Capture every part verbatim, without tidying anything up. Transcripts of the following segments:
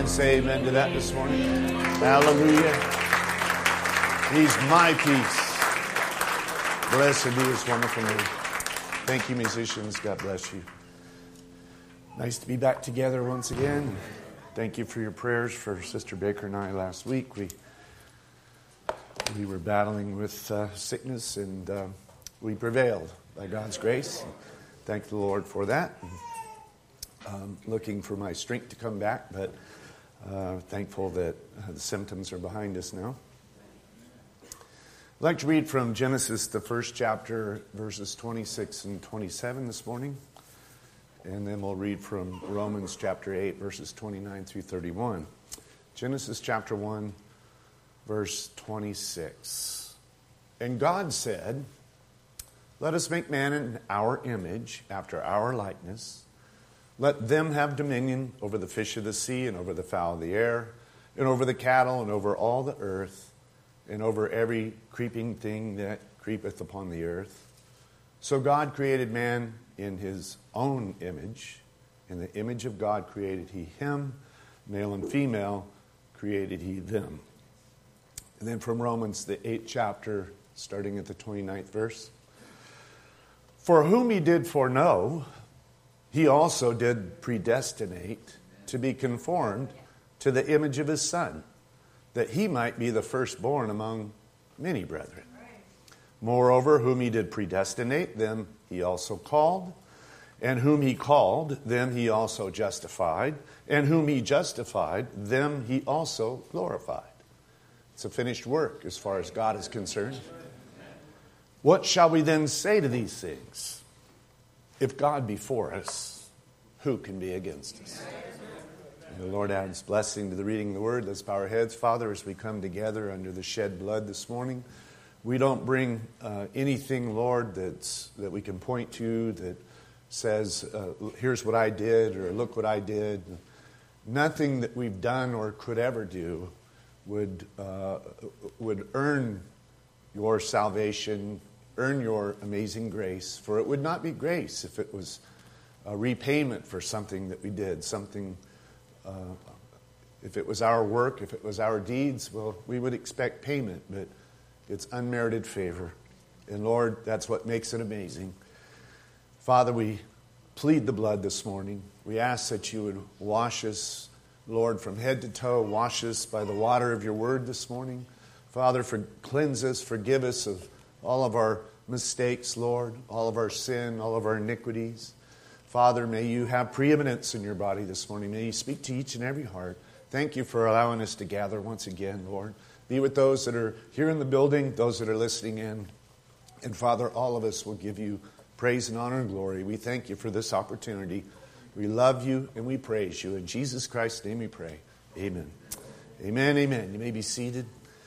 can say amen to that this morning? Hallelujah. He's my peace. Blessed be his wonderful name. Thank you, musicians. God bless you. Nice to be back together once again. Thank you for your prayers for Sister Baker and I last week. We we were battling with uh, sickness, and uh, we prevailed by God's grace. Thank the Lord for that. Um, looking for my strength to come back, but uh, thankful that uh, the symptoms are behind us now. I'd like to read from Genesis, the first chapter, verses twenty-six and twenty-seven this morning. And then we'll read from Romans chapter eight, verses twenty-nine through thirty-one. Genesis chapter one, verse twenty-six. And God said, "Let us make man in our image, after our likeness. Let them have dominion over the fish of the sea, and over the fowl of the air, and over the cattle, and over all the earth, and over every creeping thing that creepeth upon the earth." So God created man in his own image. In the image of God created he him. Male and female created he them. And then from Romans, the eighth chapter, starting at the twenty-ninth verse. "For whom he did foreknow, he also did predestinate to be conformed to the image of his Son, that he might be the firstborn among many brethren. Moreover, whom he did predestinate, them he also called. And whom he called, them he also justified. And whom he justified, them he also glorified." It's a finished work as far as God is concerned. "What shall we then say to these things? If God be for us, who can be against us?" And the Lord adds blessing to the reading of the word. Let's bow our heads. Father, as we come together under the shed blood this morning, we don't bring uh, anything, Lord, that's, that we can point to that says, uh, here's what I did, or look what I did. Nothing that we've done or could ever do would uh, would earn your salvation, earn your amazing grace. For it would not be grace if it was a repayment for something that we did, something, uh, if it was our work, if it was our deeds, well, we would expect payment, but it's unmerited favor. And Lord, that's what makes it amazing. Father, we plead the blood this morning. We ask that you would wash us, Lord, from head to toe. Wash us by the water of your word this morning. Father, for, cleanse us, forgive us of all of our mistakes, Lord, all of our sin, all of our iniquities. Father, may you have preeminence in your body this morning. May you speak to each and every heart. Thank you for allowing us to gather once again, Lord. Be with those that are here in the building, those that are listening in. And Father, all of us will give you praise and honor and glory. We thank you for this opportunity. We love you and we praise you. In Jesus Christ's name we pray. Amen. Amen, amen. You may be seated.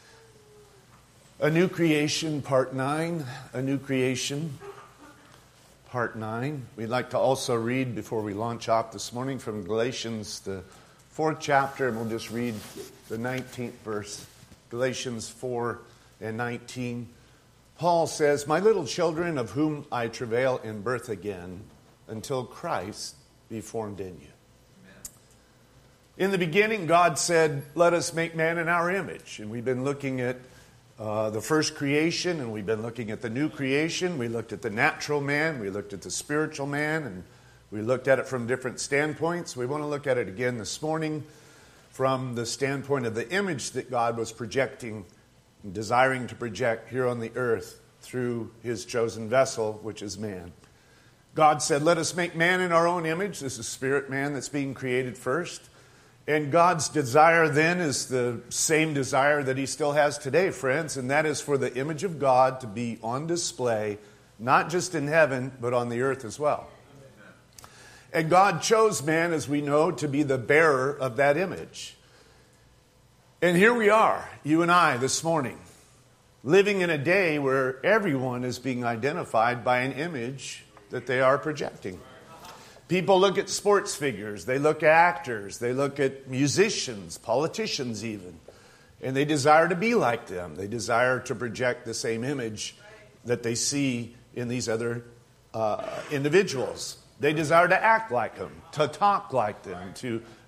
A New Creation, Part nine. A New Creation, Part nine. We'd like to also read, before we launch off this morning, from Galatians, the fourth chapter, and we'll just read the nineteenth verse. Galatians four and nineteen. Paul says, "My little children, of whom I travail in birth again, until Christ be formed in you." Amen. In the beginning, God said, "Let us make man in our image." And we've been looking at uh, the first creation, and we've been looking at the new creation. We looked at the natural man, we looked at the spiritual man, and we looked at it from different standpoints. We want to look at it again this morning from the standpoint of the image that God was projecting, desiring to project here on the earth through his chosen vessel, which is man. God said, "Let us make man in our own image." This is spirit man that's being created first. And God's desire then is the same desire that he still has today, friends, and that is for the image of God to be on display, not just in heaven, but on the earth as well. And God chose man, as we know, to be the bearer of that image. And here we are, you and I, this morning, living in a day where everyone is being identified by an image that they are projecting. People look at sports figures, they look at actors, they look at musicians, politicians even, and they desire to be like them. They desire to project the same image that they see in these other uh, individuals. They desire to act like them, to talk like them, to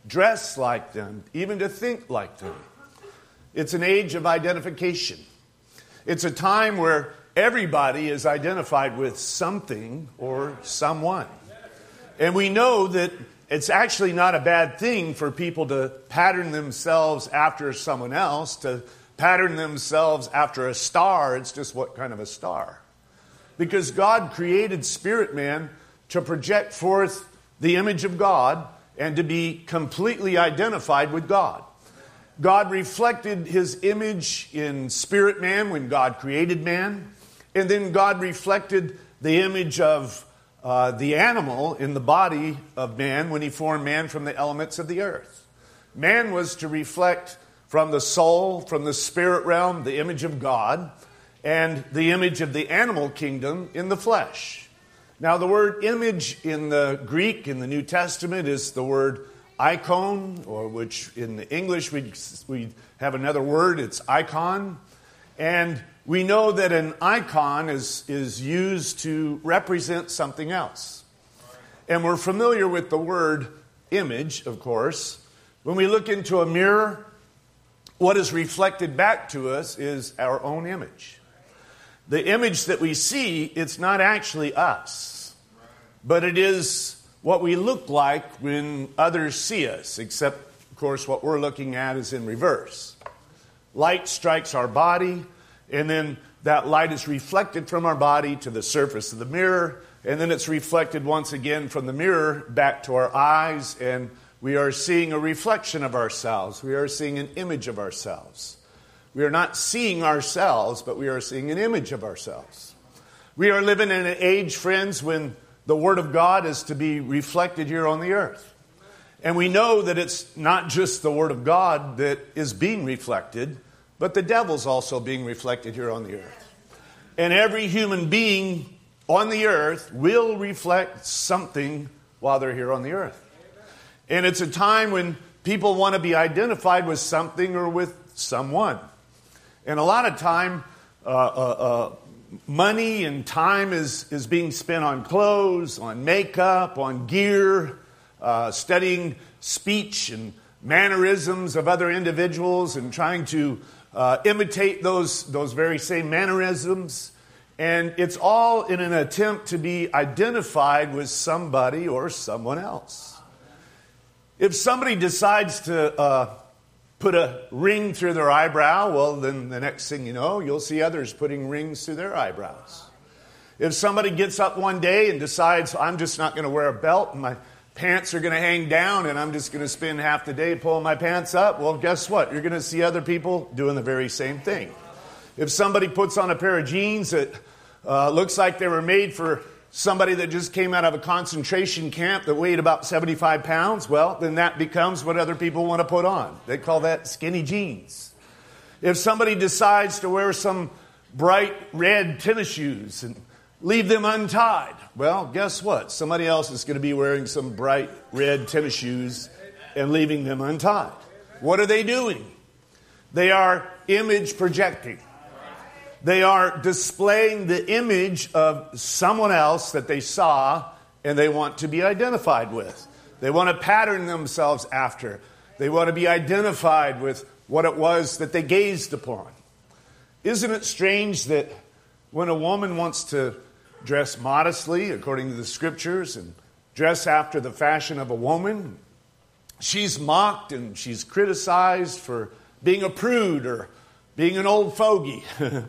dress like them, even to think like them. It's an age of identification. It's a time where everybody is identified with something or someone. And we know that it's actually not a bad thing for people to pattern themselves after someone else, to pattern themselves after a star. It's just what kind of a star. Because God created spirit man to project forth the image of God and to be completely identified with God. God reflected his image in spirit man when God created man. And then God reflected the image of uh, the animal in the body of man when he formed man from the elements of the earth. Man was to reflect from the soul, from the spirit realm, the image of God, and the image of the animal kingdom in the flesh. Now, the word image in the Greek, in the New Testament, is the word icon, or which in the English we we have another word, it's icon. And we know that an icon is, is used to represent something else. And we're familiar with the word image, of course. When we look into a mirror, what is reflected back to us is our own image. The image that we see, it's not actually us, but it is what we look like when others see us, except, of course, what we're looking at is in reverse. Light strikes our body, and then that light is reflected from our body to the surface of the mirror, and then it's reflected once again from the mirror back to our eyes, and we are seeing a reflection of ourselves. We are seeing an image of ourselves. We are not seeing ourselves, but we are seeing an image of ourselves. We are living in an age, friends, when the Word of God is to be reflected here on the earth. And we know that it's not just the Word of God that is being reflected, but the devil's also being reflected here on the earth. And every human being on the earth will reflect something while they're here on the earth. And it's a time when people want to be identified with something or with someone. And a lot of time, uh, uh, uh, money and time is, is being spent on clothes, on makeup, on gear, uh, studying speech and mannerisms of other individuals and trying to uh, imitate those, those very same mannerisms. And it's all in an attempt to be identified with somebody or someone else. If somebody decides to uh, put a ring through their eyebrow, well, then the next thing you know, you'll see others putting rings through their eyebrows. If somebody gets up one day and decides, I'm just not going to wear a belt and my pants are going to hang down and I'm just going to spend half the day pulling my pants up, well, guess what? You're going to see other people doing the very same thing. If somebody puts on a pair of jeans that uh, looks like they were made for somebody that just came out of a concentration camp that weighed about seventy-five pounds, well, then that becomes what other people want to put on. They call that skinny jeans. If somebody decides to wear some bright red tennis shoes and leave them untied, well, guess what? Somebody else is going to be wearing some bright red tennis shoes and leaving them untied. What are they doing? They are image projecting. They are displaying the image of someone else that they saw and they want to be identified with. They want to pattern themselves after. They want to be identified with what it was that they gazed upon. Isn't it strange that when a woman wants to dress modestly, according to the scriptures, and dress after the fashion of a woman, she's mocked and she's criticized for being a prude or being an old fogey.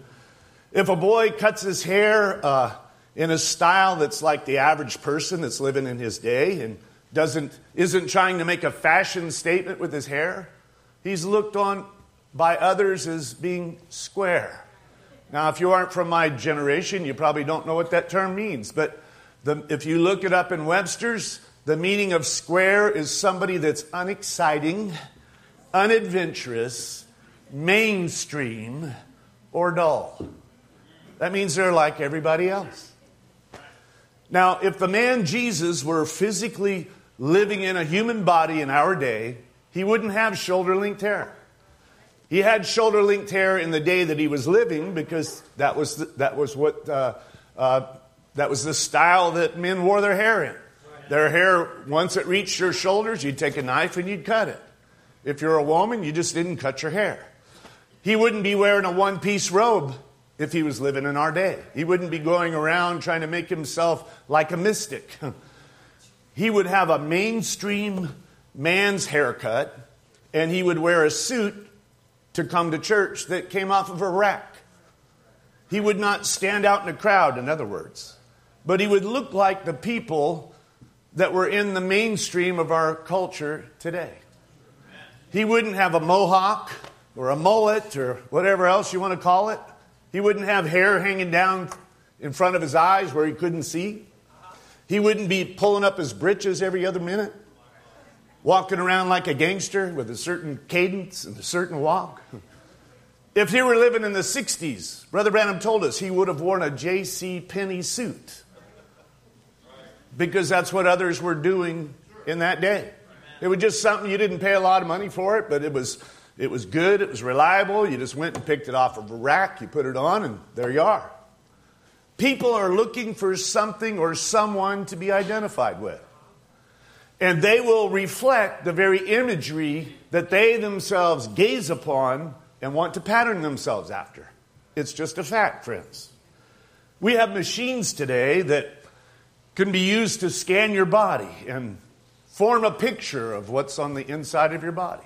If a boy cuts his hair uh, in a style that's like the average person that's living in his day and doesn't isn't trying to make a fashion statement with his hair, he's looked on by others as being square. Now, if you aren't from my generation, you probably don't know what that term means. But the, if you look it up in Webster's, the meaning of square is somebody that's unexciting, unadventurous, mainstream, or dull. That means they're like everybody else. Now, if the man Jesus were physically living in a human body in our day, he wouldn't have shoulder-length hair. He had shoulder-length hair in the day that he was living because that was the, that was what uh, uh, that was the style that men wore their hair in. Their hair, once it reached your shoulders, you'd take a knife and you'd cut it. If you're a woman, you just didn't cut your hair. He wouldn't be wearing a one-piece robe if he was living in our day. He wouldn't be going around trying to make himself like a mystic. He would have a mainstream man's haircut, and he would wear a suit to come to church that came off of a rack. He would not stand out in a crowd, in other words. But he would look like the people that were in the mainstream of our culture today. He wouldn't have a mohawk or a mullet or whatever else you want to call it. He wouldn't have hair hanging down in front of his eyes where he couldn't see. He wouldn't be pulling up his britches every other minute, walking around like a gangster with a certain cadence and a certain walk. If he were living in the sixties, Brother Branham told us he would have worn a J C Penney suit, because that's what others were doing in that day. It was just something, you didn't pay a lot of money for it, but it was it was good, it was reliable. You just went and picked it off of a rack, you put it on, and there you are. People are looking for something or someone to be identified with. And they will reflect the very imagery that they themselves gaze upon and want to pattern themselves after. It's just a fact, friends. We have machines today that can be used to scan your body and form a picture of what's on the inside of your body.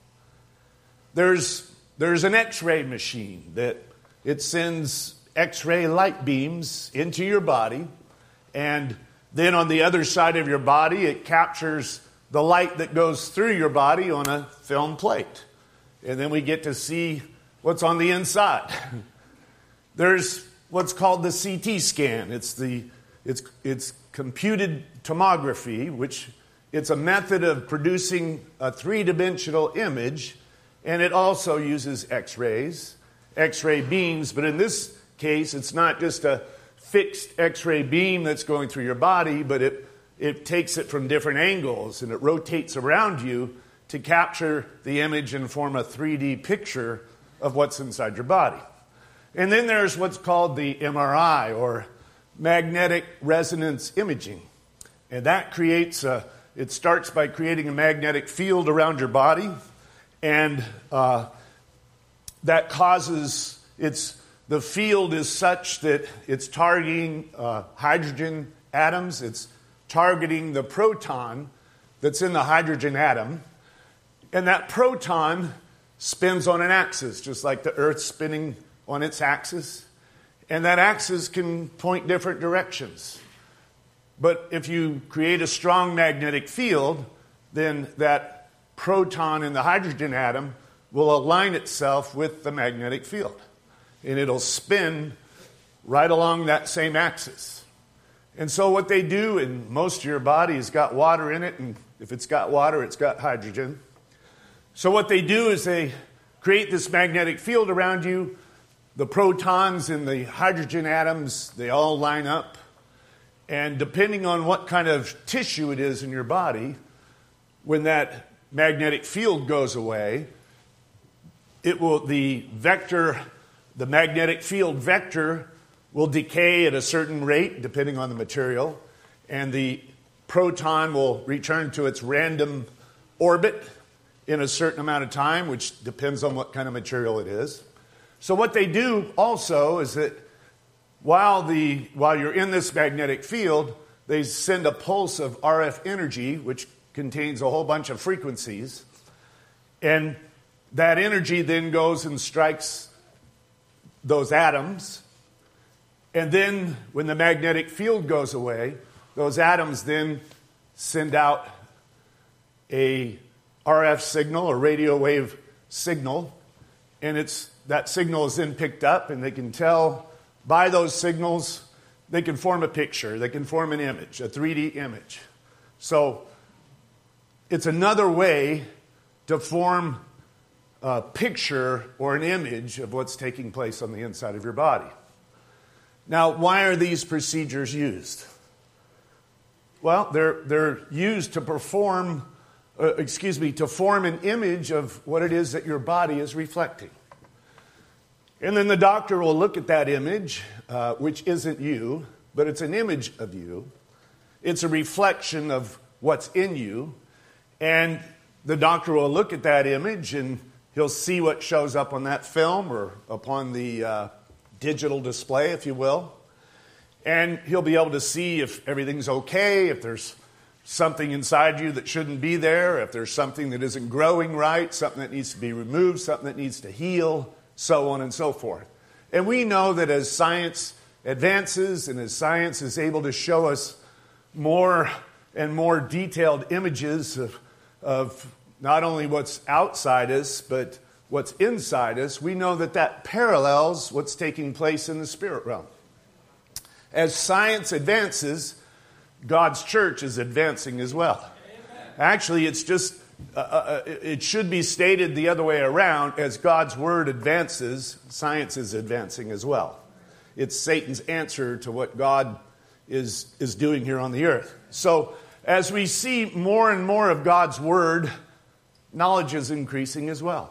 There's, there's an X-ray machine that it sends X-ray light beams into your body, and then on the other side of your body, it captures the light that goes through your body on a film plate. And then we get to see what's on the inside. There's what's called the C T scan. It's the it's it's computed tomography, which it's a method of producing a three-dimensional image, and it also uses X-rays, X-ray beams, but in this case, it's not just a fixed X-ray beam that's going through your body, but it, it takes it from different angles and it rotates around you to capture the image and form a three D picture of what's inside your body. And then there's what's called the M R I, or magnetic resonance imaging. And that creates a, it starts by creating a magnetic field around your body, and uh, that causes, it's, the field is such that it's targeting uh, hydrogen atoms. It's targeting the proton that's in the hydrogen atom. And that proton spins on an axis, just like the Earth spinning on its axis. And that axis can point different directions. But if you create a strong magnetic field, then that proton in the hydrogen atom will align itself with the magnetic field. And it'll spin right along that same axis. And so what they do, and most of your body has got water in it, and if it's got water, it's got hydrogen. So what they do is they create this magnetic field around you. The protons and the hydrogen atoms, they all line up. And depending on what kind of tissue it is in your body, when that magnetic field goes away, it will, the vector, the magnetic field vector will decay at a certain rate, depending on the material, and the proton will return to its random orbit in a certain amount of time, which depends on what kind of material it is. So what they do also is that while the while you're in this magnetic field, they send a pulse of R F energy, which contains a whole bunch of frequencies, and that energy then goes and strikes those atoms. And then when the magnetic field goes away, those atoms then send out a R F signal, a radio wave signal, and it's that signal is then picked up, and they can tell by those signals, they can form a picture, they can form an image, a three D image. So it's another way to form a picture or an image of what's taking place on the inside of your body. Now, why are these procedures used? Well, they're they're used to perform, uh, excuse me, to form an image of what it is that your body is reflecting. And then the doctor will look at that image, uh, which isn't you, but it's an image of you. It's a reflection of what's in you. And the doctor will look at that image and he'll see what shows up on that film or upon the uh, digital display, if you will. And he'll be able to see if everything's okay, if there's something inside you that shouldn't be there, if there's something that isn't growing right, something that needs to be removed, something that needs to heal, so on and so forth. And we know that as science advances and as science is able to show us more and more detailed images of, of not only what's outside us, but what's inside us, we know that that parallels what's taking place in the spirit realm. As science advances, God's church is advancing as well. Amen. Actually, it's just, uh, uh, it should be stated the other way around. As God's word advances, science is advancing as well. It's Satan's answer to what God is, is doing here on the earth. So, as we see more and more of God's word, knowledge is increasing as well.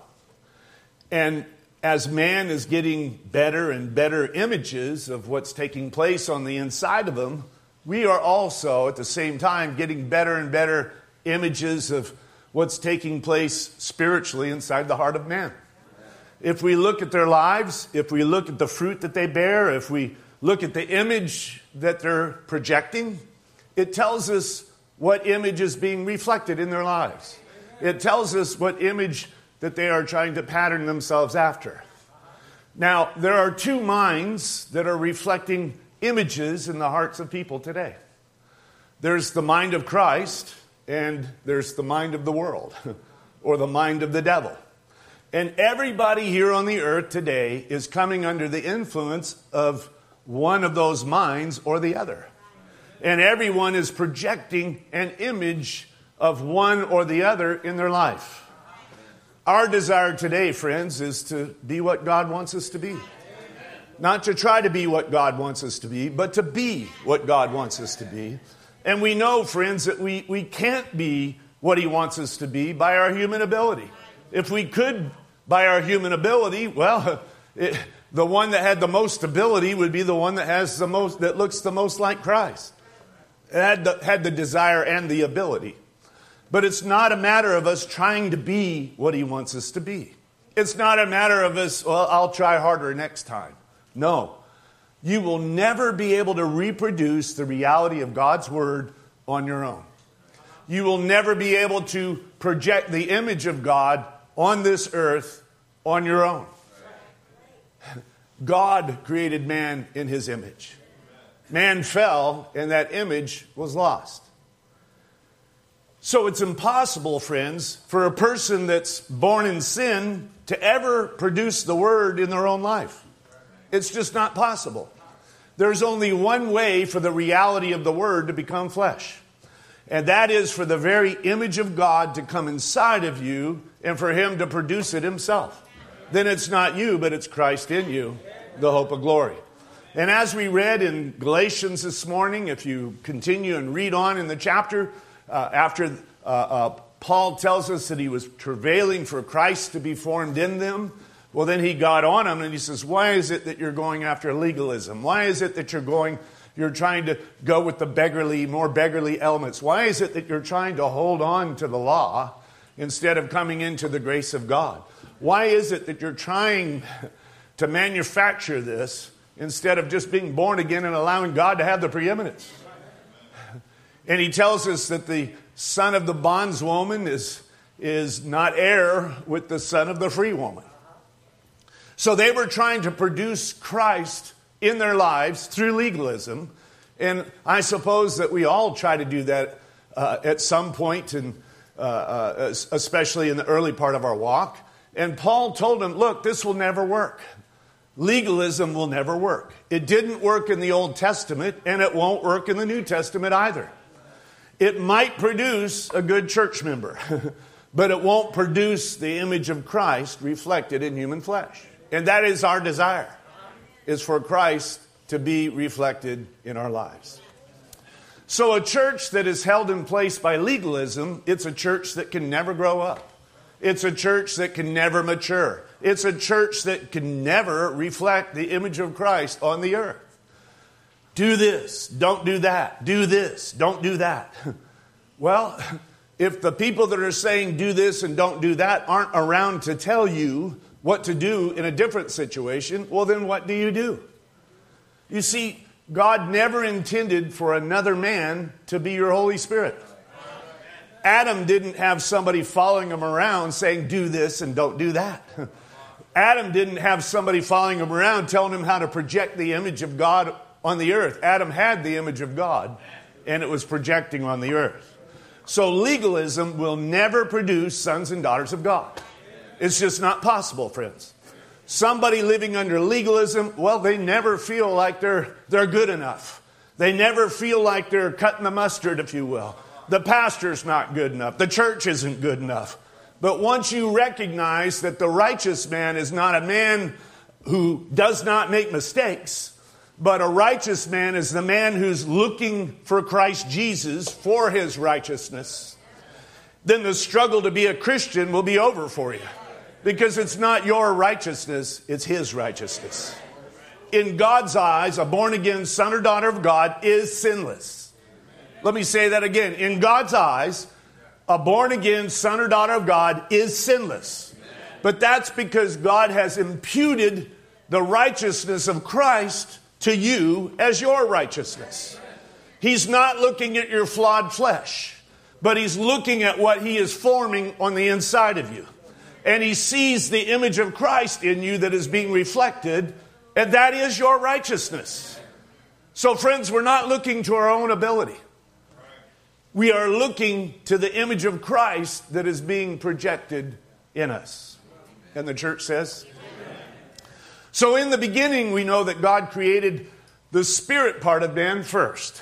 And as man is getting better and better images of what's taking place on the inside of him, we are also, at the same time, getting better and better images of what's taking place spiritually inside the heart of man. If we look at their lives, if we look at the fruit that they bear, if we look at the image that they're projecting, it tells us what image is being reflected in their lives. It tells us what image that they are trying to pattern themselves after. Now, there are two minds that are reflecting images in the hearts of people today. There's the mind of Christ, and there's the mind of the world, or the mind of the devil. And everybody here on the earth today is coming under the influence of one of those minds or the other. And everyone is projecting an image of one or the other in their life. Our desire today, friends, is to be what God wants us to be. Not to try to be what God wants us to be, but to be what God wants us to be. And we know, friends, that we, we can't be what He wants us to be by our human ability. If we could by our human ability, well, it, the one that had the most ability would be the one that has the most, that looks the most like Christ. It had the, had the desire and the ability. But it's not a matter of us trying to be what He wants us to be. It's not a matter of us, well, I'll try harder next time. No. You will never be able to reproduce the reality of God's Word on your own. You will never be able to project the image of God on this earth on your own. God created man in His image. Man fell, and that image was lost. So it's impossible, friends, for a person that's born in sin to ever produce the Word in their own life. It's just not possible. There's only one way for the reality of the Word to become flesh. And that is for the very image of God to come inside of you and for Him to produce it Himself. Then it's not you, but it's Christ in you, the hope of glory. And as we read in Galatians this morning, if you continue and read on in the chapter, uh, after uh, uh, Paul tells us that he was travailing for Christ to be formed in them, well, then he got on him and he says, why is it that you're going after legalism? Why is it that you're going, you're trying to go with the beggarly, more beggarly elements? Why is it that you're trying to hold on to the law instead of coming into the grace of God? Why is it that you're trying to manufacture this instead of just being born again and allowing God to have the preeminence? And he tells us that the son of the bondswoman is, is not heir with the son of the free woman. So they were trying to produce Christ in their lives through legalism. And I suppose that we all try to do that uh, at some point, and uh, uh, especially in the early part of our walk. And Paul told them, look, this will never work. Legalism will never work. It didn't work in the Old Testament, and it won't work in the New Testament either. It might produce a good church member, but it won't produce the image of Christ reflected in human flesh. And that is our desire, is for Christ to be reflected in our lives. So a church that is held in place by legalism, it's a church that can never grow up. It's a church that can never mature. It's a church that can never reflect the image of Christ on the earth. Do this, don't do that. Do this, don't do that. Well, if the people that are saying do this and don't do that aren't around to tell you what to do in a different situation, well, then what do you do? You see, God never intended for another man to be your Holy Spirit. Adam didn't have somebody following him around saying, do this and don't do that. Adam didn't have somebody following him around telling him how to project the image of God on the earth. Adam had the image of God, and it was projecting on the earth. So legalism will never produce sons and daughters of God. It's just not possible, friends. Somebody living under legalism, well, they never feel like they're, they're good enough. They never feel like they're cutting the mustard, if you will. The pastor's not good enough. The church isn't good enough. But once you recognize that the righteous man is not a man who does not make mistakes, but a righteous man is the man who's looking for Christ Jesus for his righteousness, then the struggle to be a Christian will be over for you. Because it's not your righteousness, it's his righteousness. In God's eyes, a born-again son or daughter of God is sinless. Let me say that again. In God's eyes, a born-again son or daughter of God is sinless. But that's because God has imputed the righteousness of Christ to you as your righteousness. He's not looking at your flawed flesh, but he's looking at what he is forming on the inside of you. And he sees the image of Christ in you that is being reflected, and that is your righteousness. So friends, we're not looking to our own ability. We are looking to the image of Christ that is being projected in us. And the church says? So in the beginning, we know that God created the spirit part of man first.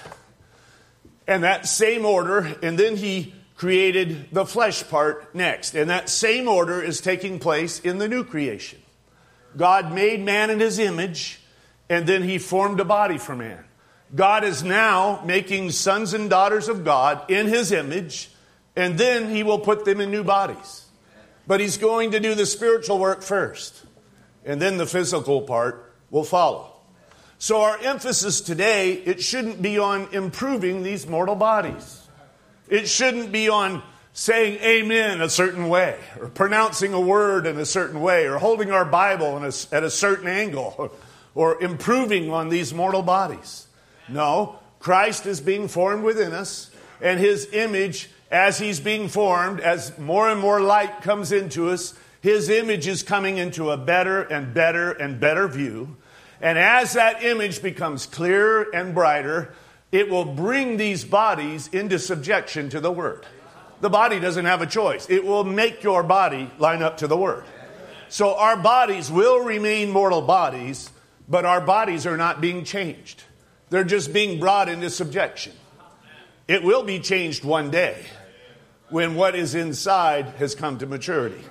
And that same order, and then he created the flesh part next. And that same order is taking place in the new creation. God made man in his image, and then he formed a body for man. God is now making sons and daughters of God in his image, and then he will put them in new bodies. But he's going to do the spiritual work first, and then the physical part will follow. So our emphasis today, it shouldn't be on improving these mortal bodies. It shouldn't be on saying amen a certain way, or pronouncing a word in a certain way, or holding our Bible in a, at a certain angle, or, or improving on these mortal bodies. No, Christ is being formed within us, and his image, as he's being formed, as more and more light comes into us, his image is coming into a better and better and better view. And as that image becomes clearer and brighter, it will bring these bodies into subjection to the Word. The body doesn't have a choice. It will make your body line up to the Word. So our bodies will remain mortal bodies, but our bodies are not being changed. They're just being brought into subjection. It will be changed one day when what is inside has come to maturity.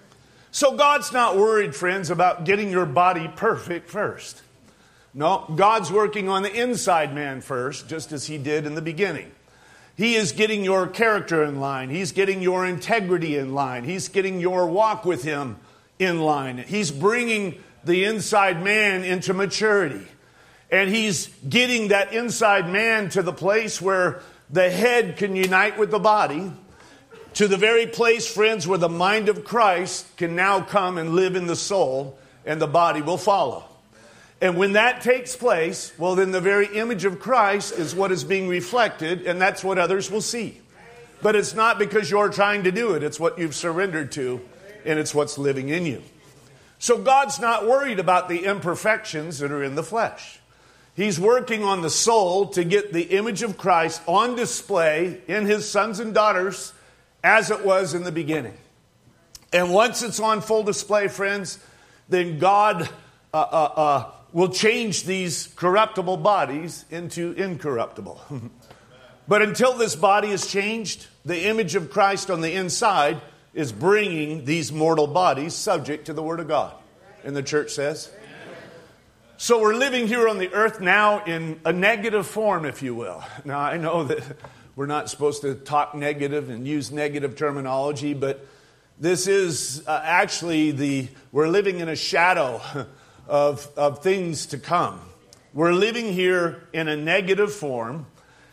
So God's not worried, friends, about getting your body perfect first. No, God's working on the inside man first, just as he did in the beginning. He is getting your character in line. He's getting your integrity in line. He's getting your walk with him in line. He's bringing the inside man into maturity. And he's getting that inside man to the place where the head can unite with the body, to the very place, friends, where the mind of Christ can now come and live in the soul, and the body will follow. And when that takes place, well, then the very image of Christ is what is being reflected, and that's what others will see. But it's not because you're trying to do it. It's what you've surrendered to, and it's what's living in you. So God's not worried about the imperfections that are in the flesh. He's working on the soul to get the image of Christ on display in his sons and daughters as it was in the beginning. And once it's on full display, friends, then God uh, uh, uh, will change these corruptible bodies into incorruptible. But until this body is changed, the image of Christ on the inside is bringing these mortal bodies subject to the Word of God. And the church says? So we're living here on the earth now in a negative form, if you will. Now, I know that we're not supposed to talk negative and use negative terminology, but this is uh, actually the, we're living in a shadow of, of things to come. we're living here in a negative form.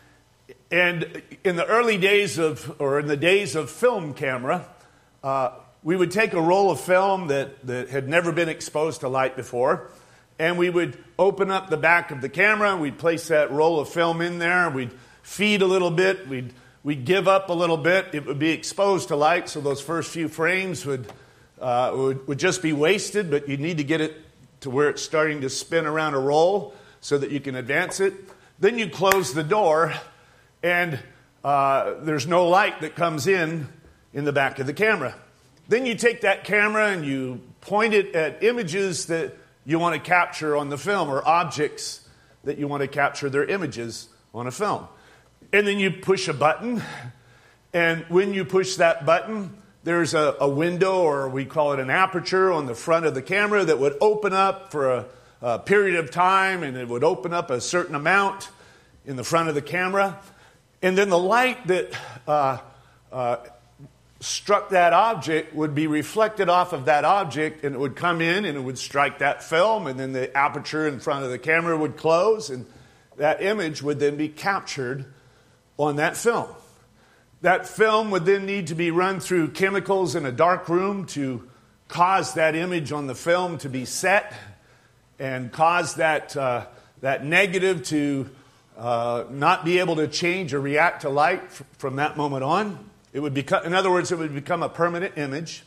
And in the early days of, or in the days of film camera, uh, we would take a roll of film that, that had never been exposed to light before, and we would open up the back of the camera, we'd place that roll of film in there, we'd feed a little bit, we'd, we'd give up a little bit, it would be exposed to light, so those first few frames would, uh, would, would just be wasted, but you need to get it to where it's starting to spin around a roll so that you can advance it. Then you close the door, and uh, there's no light that comes in in the back of the camera. Then you take that camera and you point it at images that you want to capture on the film, or objects that you want to capture their images on a film. And then you push a button, and when you push that button, there's a, a window, or we call it an aperture, on the front of the camera that would open up for a, a period of time, and it would open up a certain amount in the front of the camera. And then the light that uh, uh, struck that object would be reflected off of that object, and it would come in and it would strike that film, and then the aperture in front of the camera would close, and that image would then be captured on that film. That film would then need to be run through chemicals in a dark room to cause that image on the film to be set, and cause that, uh, that negative to uh, not be able to change or react to light f- from that moment on. It would become, in other words, it would become a permanent image.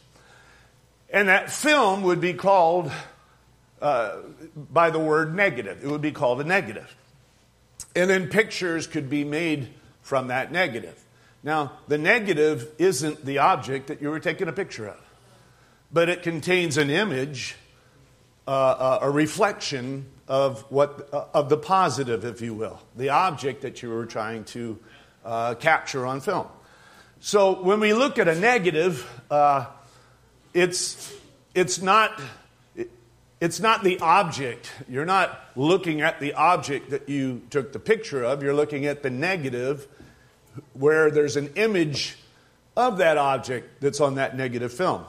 And that film would be called, uh, by the word negative. It would be called a negative. And then pictures could be made from that negative. Now, the negative isn't the object that you were taking a picture of, but it contains an image, uh, a reflection of what uh, of the positive, if you will, the object that you were trying to uh, capture on film. So when we look at a negative, uh, it's it's not it's not the object. You're not looking at the object that you took the picture of. You're looking at the negative, where there's an image of that object that's on that negative film.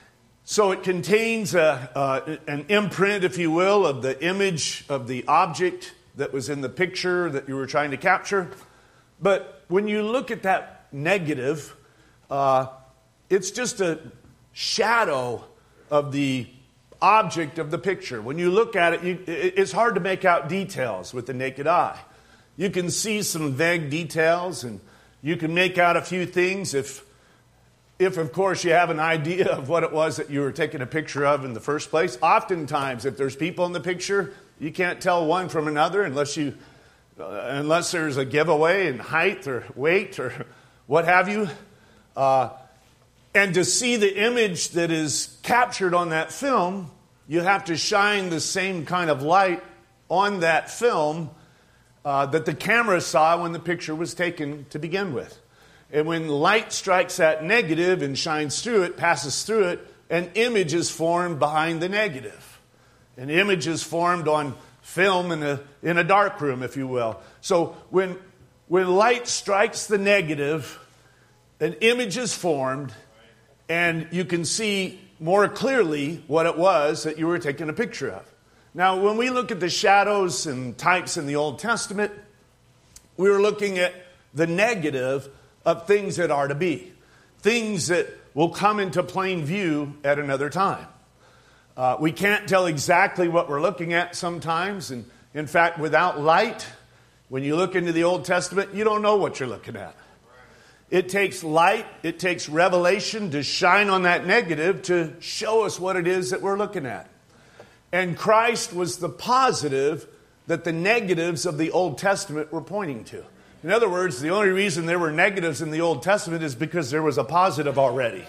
So it contains a, uh, an imprint, if you will, of the image of the object that was in the picture that you were trying to capture. But when you look at that negative, uh, it's just a shadow of the object of the picture. When you look at it, you, it's hard to make out details with the naked eye. You can see some vague details, and you can make out a few things if, if of course, you have an idea of what it was that you were taking a picture of in the first place. Oftentimes, if there's people in the picture, you can't tell one from another unless you, uh, unless there's a giveaway in height or weight or what have you. Uh, and to see the image that is captured on that film, you have to shine the same kind of light on that film uh, that the camera saw when the picture was taken to begin with. And when light strikes that negative and shines through it, passes through it, an image is formed behind the negative. An image is formed on film in a, in a dark room, if you will. So when, when light strikes the negative, an image is formed, and you can see more clearly what it was that you were taking a picture of. Now, when we look at the shadows and types in the Old Testament, we were looking at the negative of things that are to be, things that will come into plain view at another time. Uh, we can't tell exactly what we're looking at sometimes, and in fact, without light, when you look into the Old Testament, you don't know what you're looking at. It takes light, it takes revelation to shine on that negative to show us what it is that we're looking at. And Christ was the positive that the negatives of the Old Testament were pointing to. In other words, the only reason there were negatives in the Old Testament is because there was a positive already.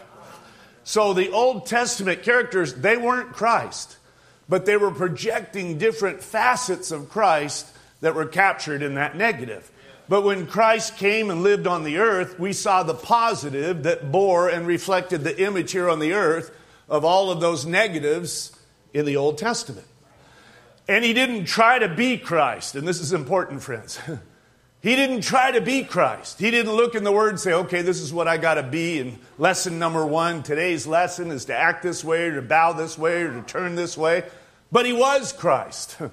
So the Old Testament characters, they weren't Christ, but they were projecting different facets of Christ that were captured in that negative. But when Christ came and lived on the earth, we saw the positive that bore and reflected the image here on the earth of all of those negatives in the Old Testament. And he didn't try to be Christ, and this is important, friends. He didn't try to be Christ. He didn't look in the Word and say, okay, this is what I got to be. And lesson number one, today's lesson is to act this way or to bow this way or to turn this way. But he was Christ.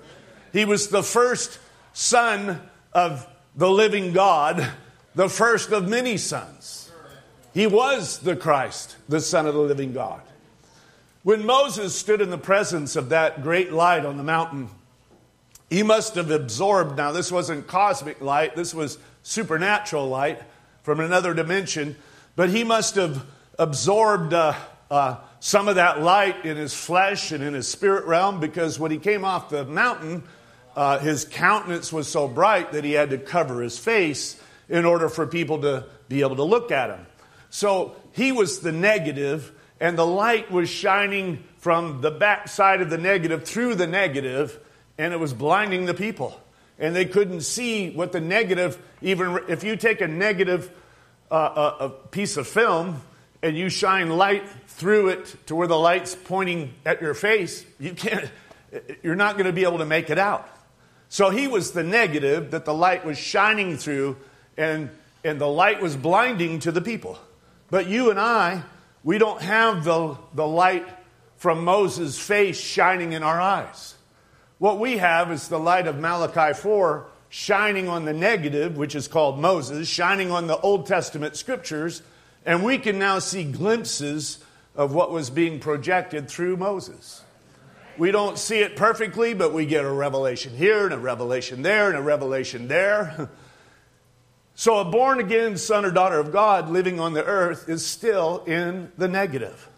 He was the first son of the living God, the first of many sons. He was the Christ, the Son of the living God. When Moses stood in the presence of that great light on the mountain, he must have absorbed, now this wasn't cosmic light, this was supernatural light from another dimension, but he must have absorbed uh, uh, some of that light in his flesh and in his spirit realm, because when he came off the mountain, uh, his countenance was so bright that he had to cover his face in order for people to be able to look at him. So he was the negative, and the light was shining from the back side of the negative through the negative, and it was blinding the people. And they couldn't see what the negative, even if you take a negative uh, a, a piece of film and you shine light through it to where the light's pointing at your face, you can't, you're not going to be able to make it out. So he was the negative that the light was shining through, and, and the light was blinding to the people. But you and I, we don't have the, the light from Moses' face shining in our eyes. What we have is the light of Malachi four shining on the negative, which is called Moses, shining on the Old Testament scriptures, and we can now see glimpses of what was being projected through Moses. We don't see it perfectly, but we get a revelation here and a revelation there and a revelation there. So a born-again son or daughter of God living on the earth is still in the negative.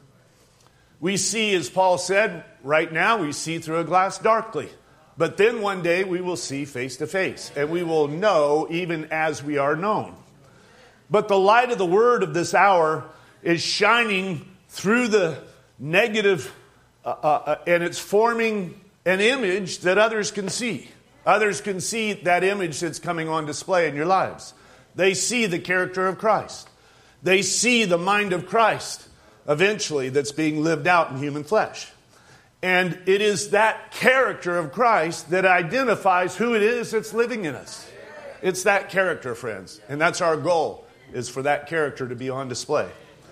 We see, as Paul said, right now we see through a glass darkly. But then one day we will see face to face, and we will know even as we are known. But the light of the word of this hour is shining through the negative, uh, uh, and it's forming an image that others can see. Others can see that image that's coming on display in your lives. They see the character of Christ. They see the mind of Christ eventually that's being lived out in human flesh. And it is that character of Christ that identifies who it is that's living in us. It's that character, friends. And that's our goal, is for that character to be on display.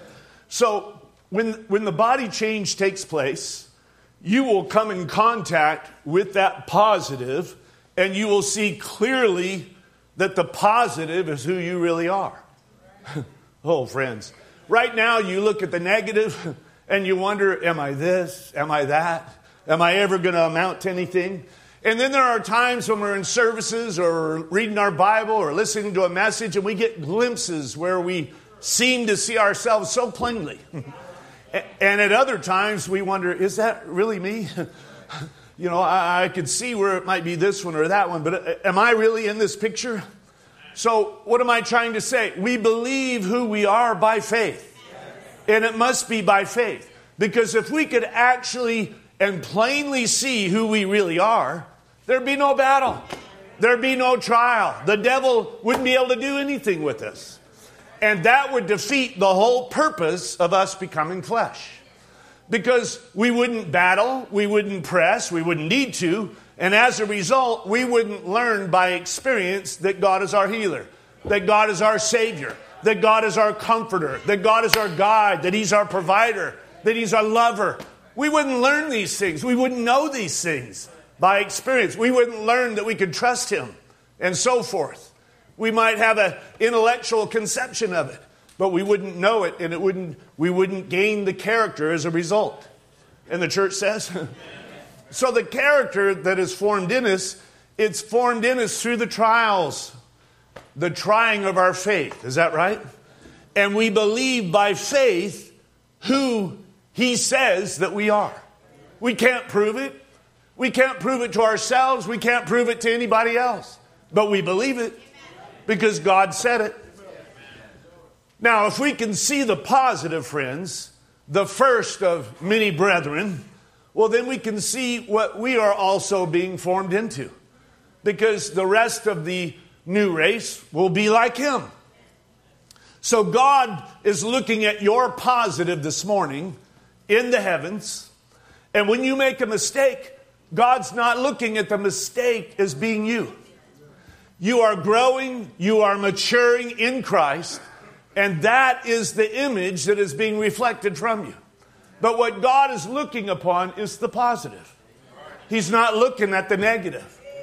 So when, when the body change takes place, you will come in contact with that positive, and you will see clearly that the positive is who you really are. Oh, friends. Right now, you look at the negative and you wonder, am I this? Am I that? Am I ever going to amount to anything? And then there are times when we're in services or reading our Bible or listening to a message, and we get glimpses where we seem to see ourselves so plainly. And at other times we wonder, is that really me? You know, I, I could see where it might be this one or that one, but am I really in this picture? So what am I trying to say? We believe who we are by faith. And it must be by faith. Because if we could actually and plainly see who we really are, there'd be no battle. There'd be no trial. The devil wouldn't be able to do anything with us. And that would defeat the whole purpose of us becoming flesh. Because we wouldn't battle, we wouldn't press, we wouldn't need to. And as a result, we wouldn't learn by experience that God is our healer, that God is our Savior, that God is our comforter, that God is our guide, that He's our provider, that He's our lover. We wouldn't learn these things. We wouldn't know these things by experience. We wouldn't learn that we could trust Him and so forth. We might have an intellectual conception of it, but we wouldn't know it, and it wouldn't. we wouldn't gain the character as a result. And the church says, so the character that is formed in us, it's formed in us through the trials, the trying of our faith. Is that right? And we believe by faith who He says that we are. We can't prove it. We can't prove it to ourselves. We can't prove it to anybody else. But we believe it because God said it. Now, if we can see the positive, friends, the first of many brethren, well, then we can see what we are also being formed into. Because the rest of the new race will be like Him. So God is looking at your positive this morning in the heavens. And when you make a mistake, God's not looking at the mistake as being you. You are growing, you are maturing in Christ, and that is the image that is being reflected from you. But what God is looking upon is the positive. He's not looking at the negative.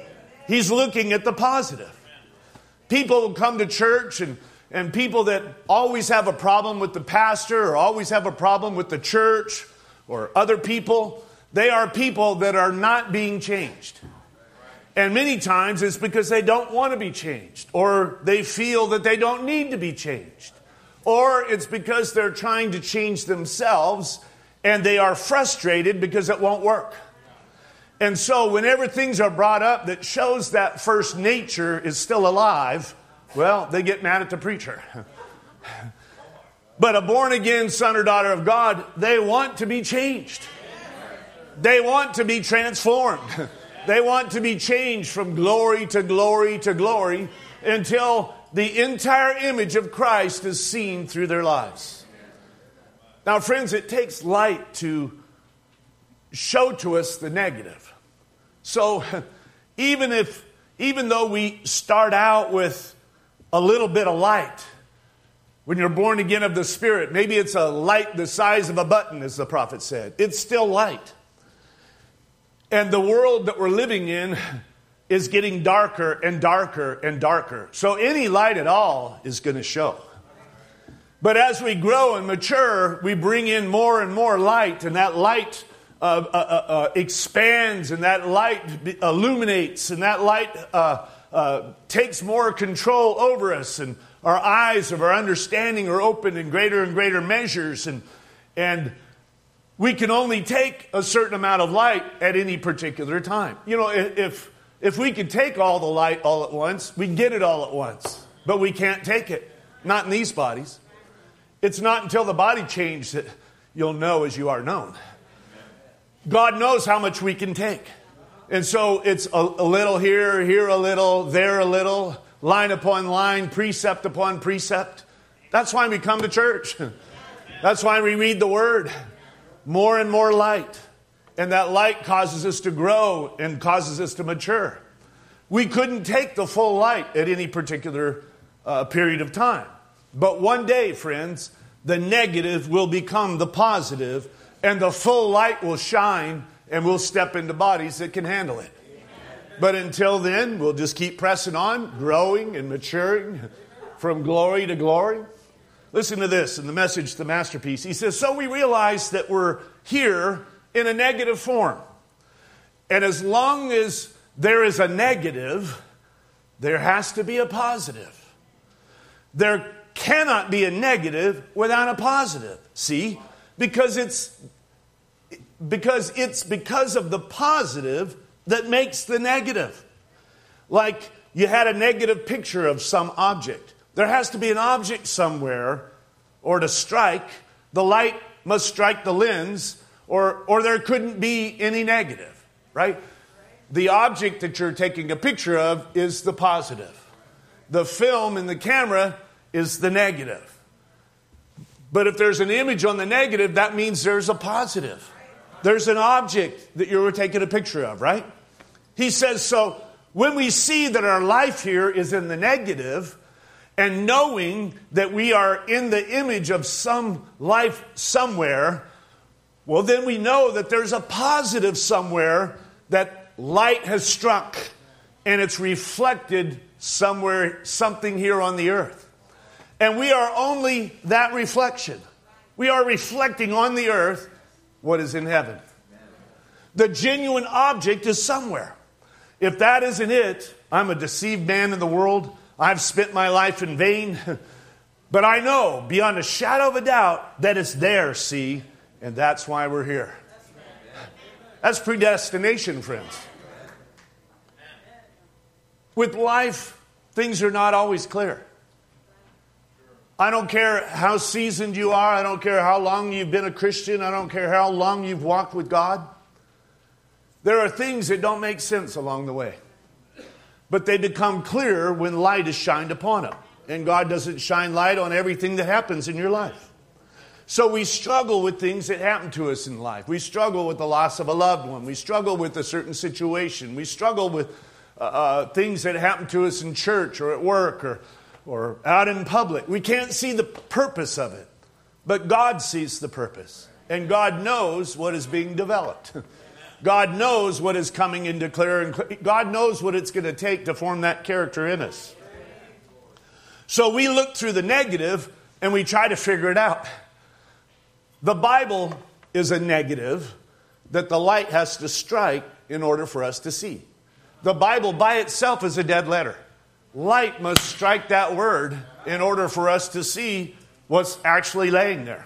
He's looking at the positive. People will come to church and, and people that always have a problem with the pastor or always have a problem with the church or other people, they are people that are not being changed. And many times it's because they don't want to be changed, or they feel that they don't need to be changed, or it's because they're trying to change themselves and they are frustrated because it won't work. And so whenever things are brought up that shows that first nature is still alive, well, they get mad at the preacher. But a born-again son or daughter of God, they want to be changed. They want to be transformed. They want to be changed from glory to glory to glory until the entire image of Christ is seen through their lives. Now, friends, it takes light to show to us the negative. So even if, even though we start out with a little bit of light, when you're born again of the Spirit, maybe it's a light the size of a button, as the prophet said. It's still light. And the world that we're living in is getting darker and darker and darker. So any light at all is going to show. But as we grow and mature, we bring in more and more light, and that light uh, uh, uh, expands, and that light illuminates, and that light uh, uh, takes more control over us, and our eyes of our understanding are opened in greater and greater measures, and and we can only take a certain amount of light at any particular time. You know, if if we could take all the light all at once, we can get it all at once. But we can't take it. Not in these bodies. It's not until the body changes that you'll know as you are known. God knows how much we can take. And so it's a, a little here, here a little, there a little, line upon line, precept upon precept. That's why we come to church. That's why we read the Word. More and more light. And that light causes us to grow and causes us to mature. We couldn't take the full light at any particular uh, period of time. But one day, friends, the negative will become the positive, and the full light will shine, and we'll step into bodies that can handle it. But until then, we'll just keep pressing on, growing and maturing from glory to glory. Listen to this in the Message, The Masterpiece. He says, so we realize that we're here in a negative form. And as long as there is a negative, there has to be a positive. There cannot be a negative without a positive. See? Because it's because it's because of the positive that makes the negative. Like you had a negative picture of some object. There has to be an object somewhere, or to strike, the light must strike the lens, or, or there couldn't be any negative, right? The object that you're taking a picture of is the positive. The film in the camera is the negative. But if there's an image on the negative, that means there's a positive. There's an object that you were taking a picture of, right? He says, so when we see that our life here is in the negative, and knowing that we are in the image of some life somewhere, well, then we know that there's a positive somewhere that light has struck, and it's reflected somewhere, something here on the earth. And we are only that reflection. We are reflecting on the earth what is in heaven. The genuine object is somewhere. If that isn't it, I'm a deceived man in the world. I've spent my life in vain. But I know beyond a shadow of a doubt that it's there, see? And that's why we're here. That's predestination, friends. With life, things are not always clear. I don't care how seasoned you are. I don't care how long you've been a Christian. I don't care how long you've walked with God. There are things that don't make sense along the way. But they become clear when light is shined upon them. And God doesn't shine light on everything that happens in your life. So we struggle with things that happen to us in life. We struggle with the loss of a loved one. We struggle with a certain situation. We struggle with uh, uh, things that happen to us in church or at work or, or out in public. We can't see the purpose of it. But God sees the purpose. And God knows what is being developed. God knows what is coming into clear, and God knows what it's going to take to form that character in us. So we look through the negative and we try to figure it out. The Bible is a negative that the light has to strike in order for us to see. The Bible by itself is a dead letter. Light must strike that word in order for us to see what's actually laying there.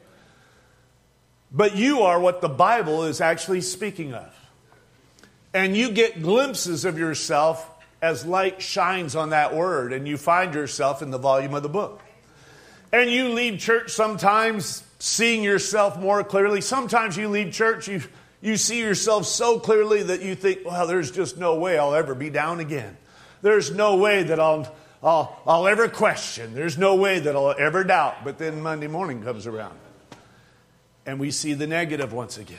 But you are what the Bible is actually speaking of. And you get glimpses of yourself as light shines on that word, and you find yourself in the volume of the book. And you leave church sometimes seeing yourself more clearly. Sometimes you leave church, you, you see yourself so clearly that you think, well, there's just no way I'll ever be down again. There's no way that I'll, I'll, I'll ever question. There's no way that I'll ever doubt. But then Monday morning comes around, and we see the negative once again.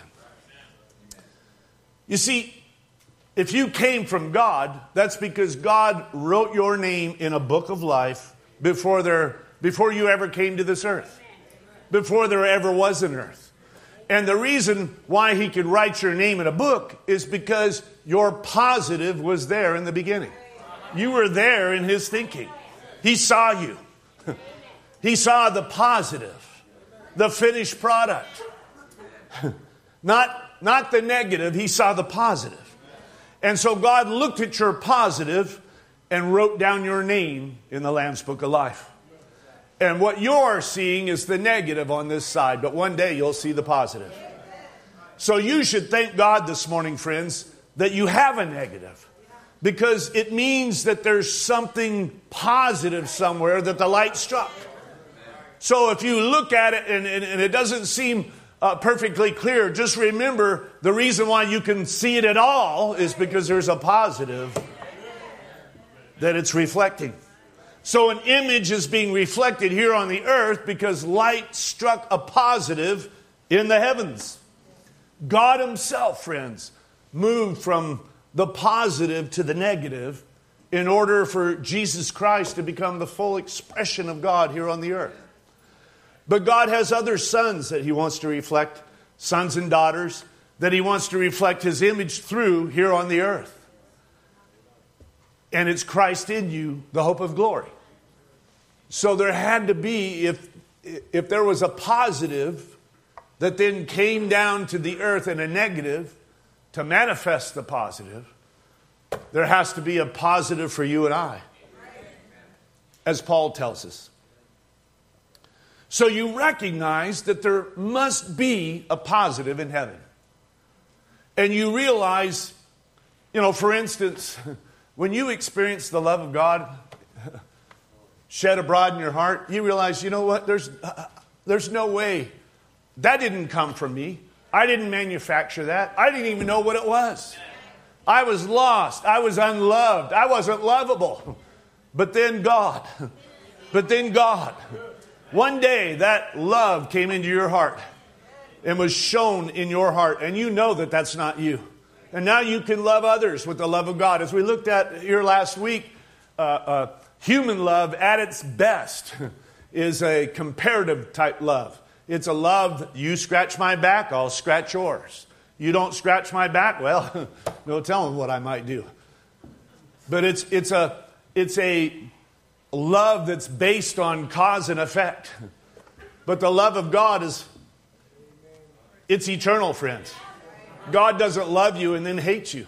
You see, if you came from God, that's because God wrote your name in a book of life before there, before you ever came to this earth, before there ever was an earth. And the reason why he could write your name in a book is because your positive was there in the beginning. You were there in his thinking. He saw you. He saw the positive, the finished product. Not, not the negative, he saw the positive. And so God looked at your positive and wrote down your name in the Lamb's Book of Life. And what you're seeing is the negative on this side, but one day you'll see the positive. So you should thank God this morning, friends, that you have a negative. Because it means that there's something positive somewhere that the light struck. So if you look at it and, and, and it doesn't seem uh, perfectly clear, just remember the reason why you can see it at all is because there's a positive that it's reflecting. So an image is being reflected here on the earth because light struck a positive in the heavens. God himself, friends, moved from the positive to the negative in order for Jesus Christ to become the full expression of God here on the earth. But God has other sons that he wants to reflect, sons and daughters, that he wants to reflect his image through here on the earth. And it's Christ in you, the hope of glory. So there had to be, if, if there was a positive that then came down to the earth and a negative, to manifest the positive, there has to be a positive for you and I, as Paul tells us. So you recognize that there must be a positive in heaven. And you realize, you know, for instance, when you experience the love of God shed abroad in your heart, you realize, you know what, there's, uh, there's no way. That didn't come from me. I didn't manufacture that. I didn't even know what it was. I was lost. I was unloved. I wasn't lovable. But then God, but then God, one day that love came into your heart and was shown in your heart. And you know that that's not you. And now you can love others with the love of God. As we looked at here last week, uh, uh, human love at its best is a comparative type love. It's a love, you scratch my back, I'll scratch yours. You don't scratch my back, well, no telling what I might do. But it's it's a it's a love that's based on cause and effect. But the love of God is, it's eternal, friends. God doesn't love you and then hate you.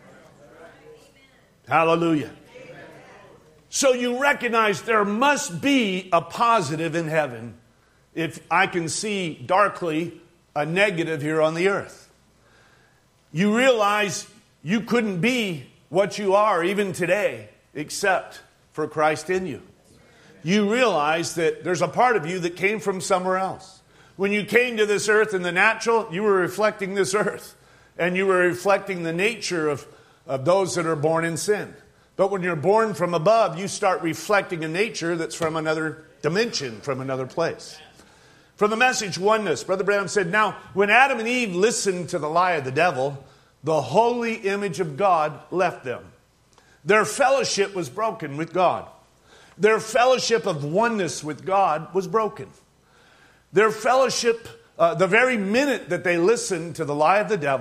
Hallelujah. So you recognize there must be a positive in heaven if I can see darkly a negative here on the earth. You realize you couldn't be what you are even today except for Christ in you. You realize that there's a part of you that came from somewhere else. When you came to this earth in the natural, you were reflecting this earth. And you were reflecting the nature of, of those that are born in sin. But when you're born from above, you start reflecting a nature that's from another dimension, from another place. From the message Oneness, Brother Branham said, now, when Adam and Eve listened to the lie of the devil, the holy image of God left them. Their fellowship was broken with God. Their fellowship of oneness with God was broken. Their fellowship, uh, the very minute that they listened to the lie of the devil,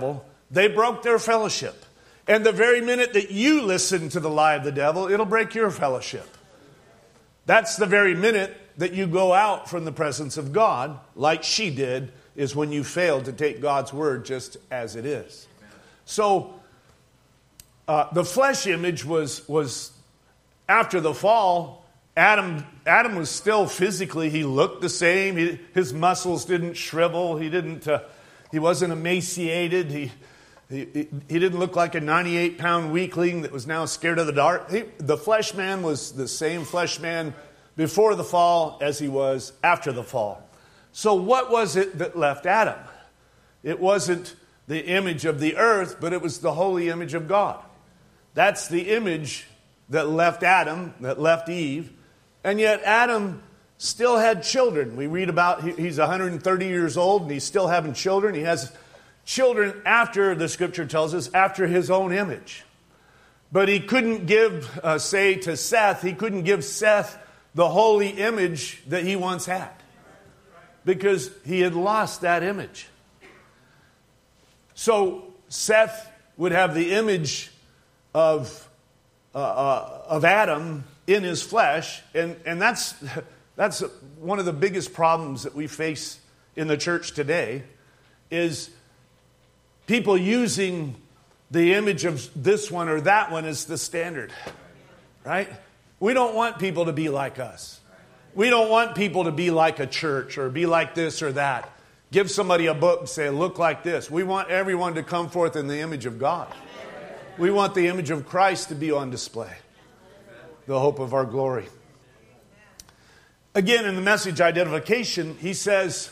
they broke their fellowship. And the very minute that you listen to the lie of the devil, it'll break your fellowship. That's the very minute that you go out from the presence of God, like she did, is when you failed to take God's word just as it is. So, uh, the flesh image was, was after the fall, Adam, Adam was still physically, he looked the same. He, his muscles didn't shrivel. He didn't, uh, he wasn't emaciated. He, he, he didn't look like a ninety-eight pound weakling that was now scared of the dark. He, the flesh man was the same flesh man before the fall as he was after the fall. So what was it that left Adam? It wasn't the image of the earth, but it was the holy image of God. That's the image that left Adam, that left Eve. And yet Adam still had children. We read about he's one hundred thirty years old and he's still having children. He has children after, the scripture tells us, after his own image. But he couldn't give, uh, say to Seth, he couldn't give Seth the holy image that he once had. Because he had lost that image. So Seth would have the image of, uh, uh, of Adam in his flesh. And, and that's, that's one of the biggest problems that we face in the church today, is people using the image of this one or that one as the standard. Right? We don't want people to be like us. We don't want people to be like a church or be like this or that. Give somebody a book and say, look like this. We want everyone to come forth in the image of God. We want the image of Christ to be on display. The hope of our glory. Again, in the message identification, he says,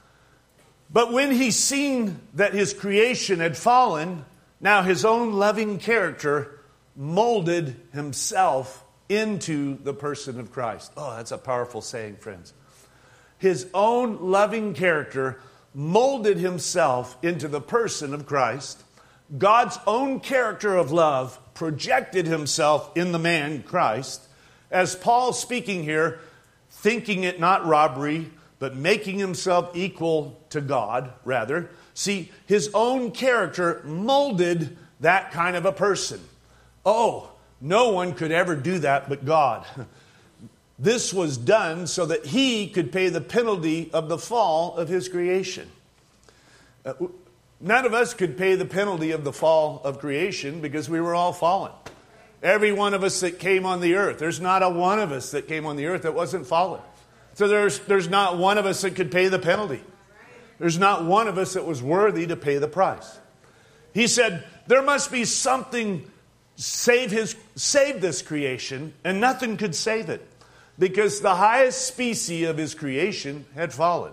but when he seen that his creation had fallen, now his own loving character molded himself into the person of Christ. Oh, that's a powerful saying, friends. His own loving character molded himself into the person of Christ. God's own character of love projected himself in the man, Christ. As Paul speaking here, thinking it not robbery, but making himself equal to God, rather. See, his own character molded that kind of a person. Oh, no one could ever do that but God. This was done so that he could pay the penalty of the fall of his creation. Uh, none of us could pay the penalty of the fall of creation because we were all fallen. Every one of us that came on the earth, there's not a one of us that came on the earth that wasn't fallen. So there's, there's not one of us that could pay the penalty. There's not one of us that was worthy to pay the price. He said, there must be something save his save this creation, and nothing could save it, because the highest species of his creation had fallen,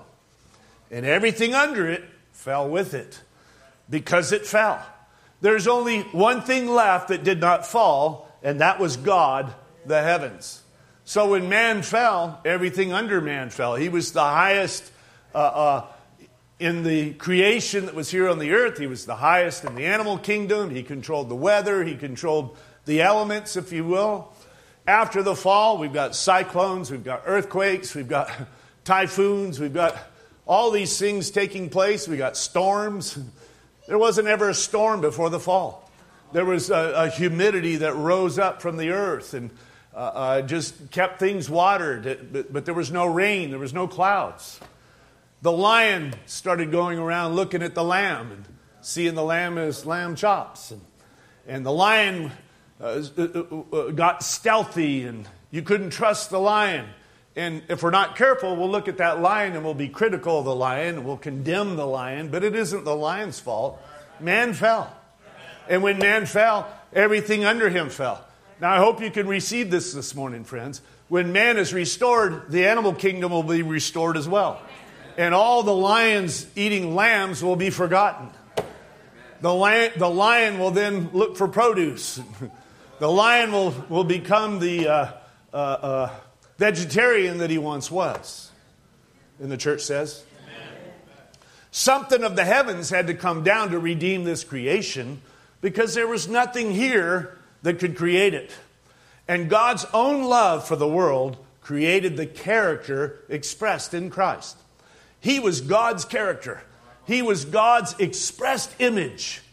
and everything under it fell with it, because it fell. There's only one thing left that did not fall, and that was God, the heavens. So when man fell, everything under man fell. He was the highest uh, uh, in the creation that was here on the earth. He was the highest in the animal kingdom. He controlled the weather. He controlled the elements, if you will. After the fall, we've got cyclones, we've got earthquakes, we've got typhoons, we've got all these things taking place. We've got storms. There wasn't ever a storm before the fall. There was a, a humidity that rose up from the earth and uh, uh, just kept things watered. But, but there was no rain. There was no clouds. The lion started going around looking at the lamb and seeing the lamb as lamb chops. And, and the lion uh, uh, got stealthy, and you couldn't trust the lion. And if we're not careful, we'll look at that lion and we'll be critical of the lion, and we'll condemn the lion, but it isn't the lion's fault. Man fell. And when man fell, everything under him fell. Now, I hope you can receive this this morning, friends. When man is restored, the animal kingdom will be restored as well. And all the lions eating lambs will be forgotten. The lion, the lion will then look for produce. The lion will, will become the uh, uh, uh, vegetarian that he once was. And the church says, amen. Something of the heavens had to come down to redeem this creation, because there was nothing here that could create it. And God's own love for the world created the character expressed in Christ. He was God's character. He was God's expressed image.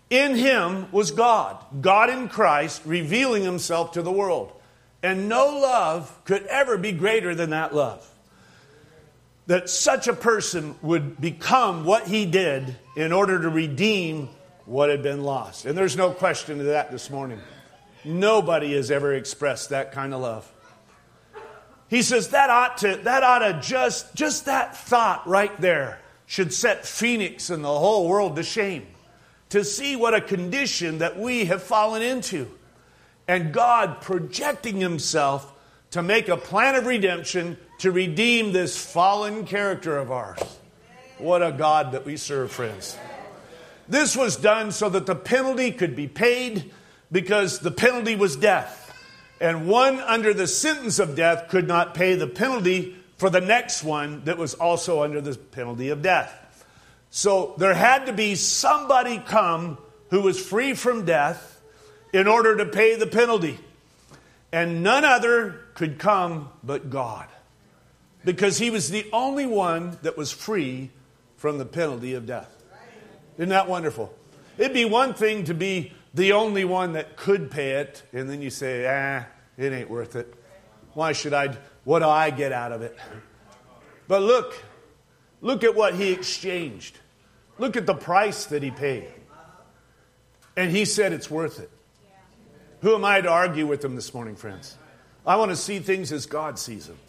In him was God, God in Christ, revealing himself to the world. And no love could ever be greater than that love. That such a person would become what he did in order to redeem what had been lost. And there's no question of that this morning. Nobody has ever expressed that kind of love. He says that ought to, that ought to just, just that thought right there should set Phoenix and the whole world to shame. To see what a condition that we have fallen into. And God projecting himself to make a plan of redemption to redeem this fallen character of ours. What a God that we serve, friends. This was done so that the penalty could be paid, because the penalty was death. And one under the sentence of death could not pay the penalty for the next one that was also under the penalty of death. So there had to be somebody come who was free from death in order to pay the penalty. And none other could come but God. Because he was the only one that was free from the penalty of death. Isn't that wonderful? It'd be one thing to be the only one that could pay it, and then you say, ah, it ain't worth it. Why should I, what do I get out of it? But look, look at what he exchanged. Look at the price that he paid. And he said it's worth it. Who am I to argue with him this morning, friends? I want to see things as God sees them.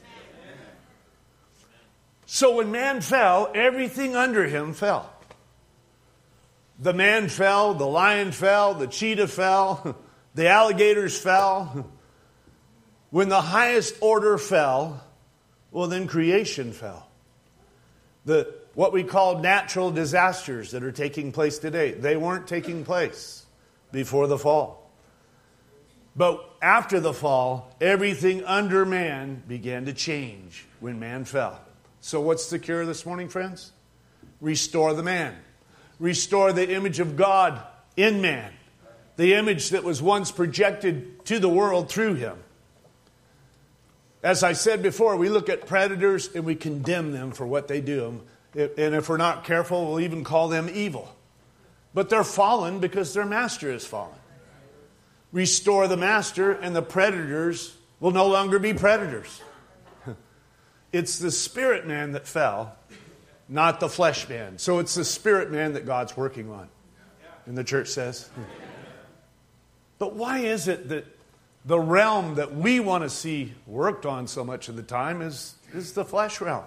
So when man fell, everything under him fell. The man fell, the lion fell, the cheetah fell, the alligators fell. When the highest order fell, well, then creation fell. The what we call natural disasters that are taking place today, they weren't taking place before the fall. But after the fall, everything under man began to change when man fell. So what's the cure this morning, friends? Restore the man. Restore the image of God in man. The image that was once projected to the world through him. As I said before, we look at predators and we condemn them for what they do. And if we're not careful, we'll even call them evil. But they're fallen because their master is fallen. Restore the master and the predators will no longer be predators. It's the spirit man that fell, not the flesh man. So it's the spirit man that God's working on. And the church says. But why is it that the realm that we want to see worked on so much of the time is, is the flesh realm?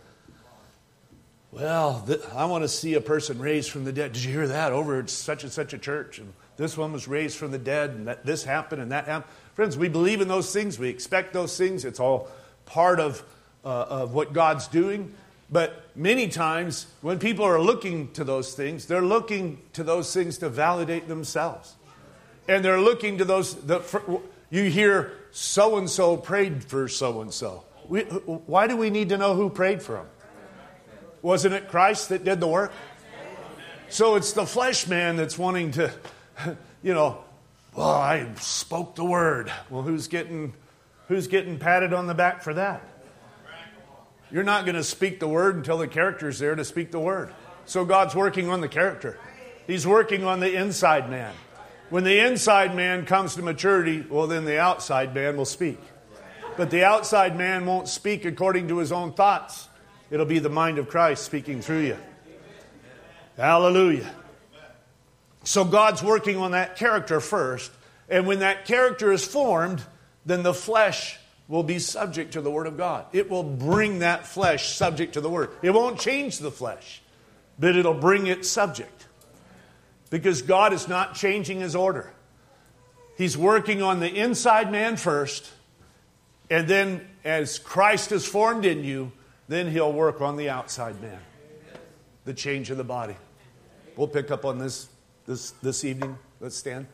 Well, th- I want to see a person raised from the dead. Did you hear that? Over at such and such a church. And this one was raised from the dead. And that this happened and that happened. Friends, we believe in those things. We expect those things. It's all part of, uh, of what God's doing. But many times when people are looking to those things, they're looking to those things to validate themselves. And they're looking to those... The, for, you hear so-and-so prayed for so-and-so. We, why do we need to know who prayed for them? Wasn't it Christ that did the work? So it's the flesh man that's wanting to, you know, well, I spoke the word. Well, who's getting, who's getting patted on the back for that? You're not going to speak the word until the character's there to speak the word. So God's working on the character. He's working on the inside man. When the inside man comes to maturity, well, then the outside man will speak. But the outside man won't speak according to his own thoughts. It'll be the mind of Christ speaking through you. Hallelujah. So God's working on that character first. And when that character is formed, then the flesh will be subject to the Word of God. It will bring that flesh subject to the Word. It won't change the flesh, but it'll bring it subject. Because God is not changing His order. He's working on the inside man first. And then as Christ is formed in you, then He'll work on the outside man. The change of the body. We'll pick up on this this, this evening. Let's stand.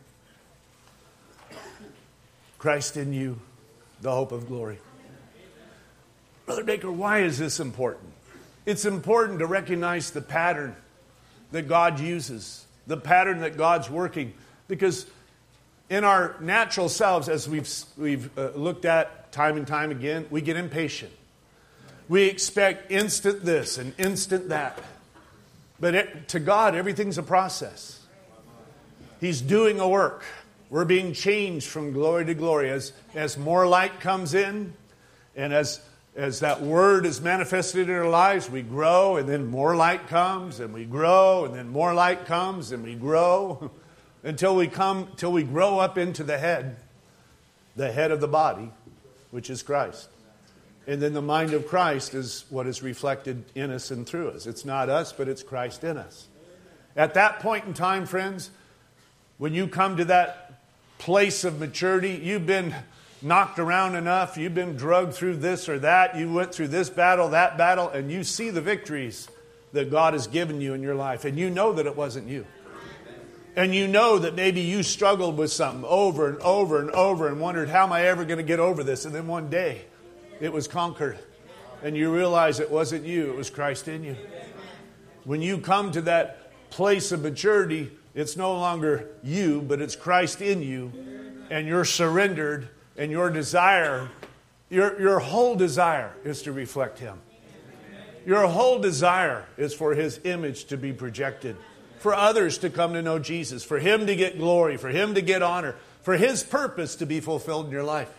Christ in you, the hope of glory. Brother Baker, why is this important? It's important to recognize the pattern that God uses. The pattern that God's working. Because in our natural selves, as we've, we've uh, looked at time and time again, we get impatient. We expect instant this and instant that. But it, to God, everything's a process. He's doing a work. We're being changed from glory to glory. As, as more light comes in, and as, as that word is manifested in our lives, we grow, and then more light comes, and we grow, and then more light comes, and we grow, until we come, till we grow up into the head, the head of the body, which is Christ. And then the mind of Christ is what is reflected in us and through us. It's not us, but it's Christ in us. At that point in time, friends, when you come to that place of maturity, you've been knocked around enough, you've been drugged through this or that, you went through this battle, that battle, and you see the victories that God has given you in your life. And you know that it wasn't you. And you know that maybe you struggled with something over and over and over and wondered, how am I ever going to get over this? And then one day, it was conquered. And you realize it wasn't you, it was Christ in you. When you come to that place of maturity, it's no longer you, but it's Christ in you. And you're surrendered, and your desire, your, your whole desire is to reflect Him. Your whole desire is for His image to be projected, for others to come to know Jesus, for Him to get glory, for Him to get honor, for His purpose to be fulfilled in your life.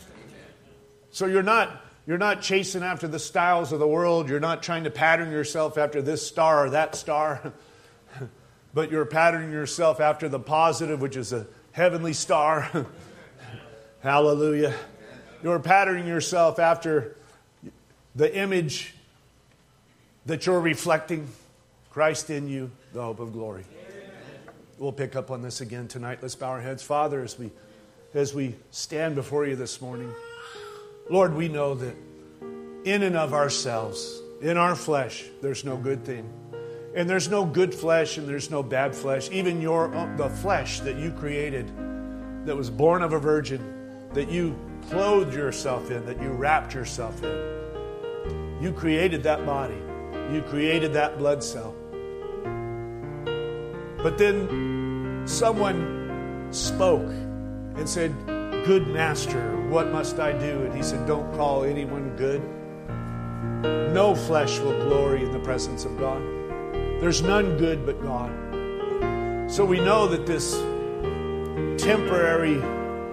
So you're not, you're not chasing after the styles of the world. You're not trying to pattern yourself after this star or that star. But you're patterning yourself after the positive, which is a heavenly star. Hallelujah. You're patterning yourself after the image that you're reflecting. Christ in you, the hope of glory. We'll pick up on this again tonight. Let's bow our heads. Father, as we, as we stand before you this morning, Lord, we know that in and of ourselves, in our flesh, there's no good thing. And there's no good flesh and there's no bad flesh. Even your the flesh that you created, that was born of a virgin, that you clothed yourself in, that you wrapped yourself in. You created that body. You created that blood cell. But then someone spoke and said, "Good master, what must I do?" And he said, "Don't call anyone good. No flesh will glory in the presence of God. There's none good but God." So we know that this temporary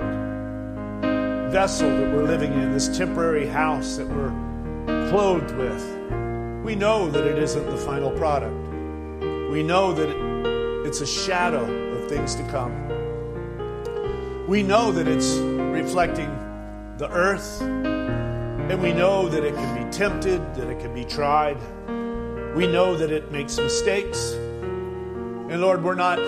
vessel that we're living in, this temporary house that we're clothed with, we know that it isn't the final product. We know that it, it's a shadow of things to come. We know that it's reflecting the earth, and we know that it can be tempted, that it can be tried. We know that it makes mistakes. And Lord, we're not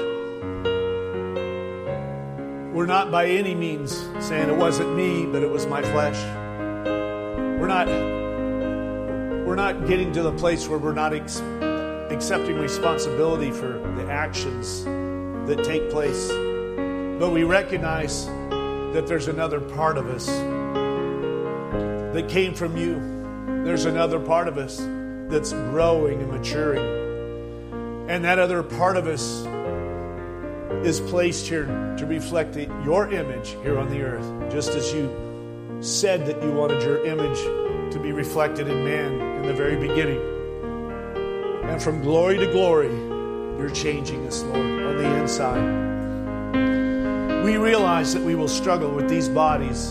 we're not by any means saying it wasn't me, but it was my flesh. We're not we're not getting to the place where we're not ex- accepting responsibility for the actions that take place. But we recognize that there's another part of us that came from you. There's another part of us that's growing and maturing. And that other part of us is placed here to reflect the, your image here on the earth. Just as you said that you wanted your image to be reflected in man in the very beginning. And from glory to glory, you're changing us, Lord, on the inside. We realize that we will struggle with these bodies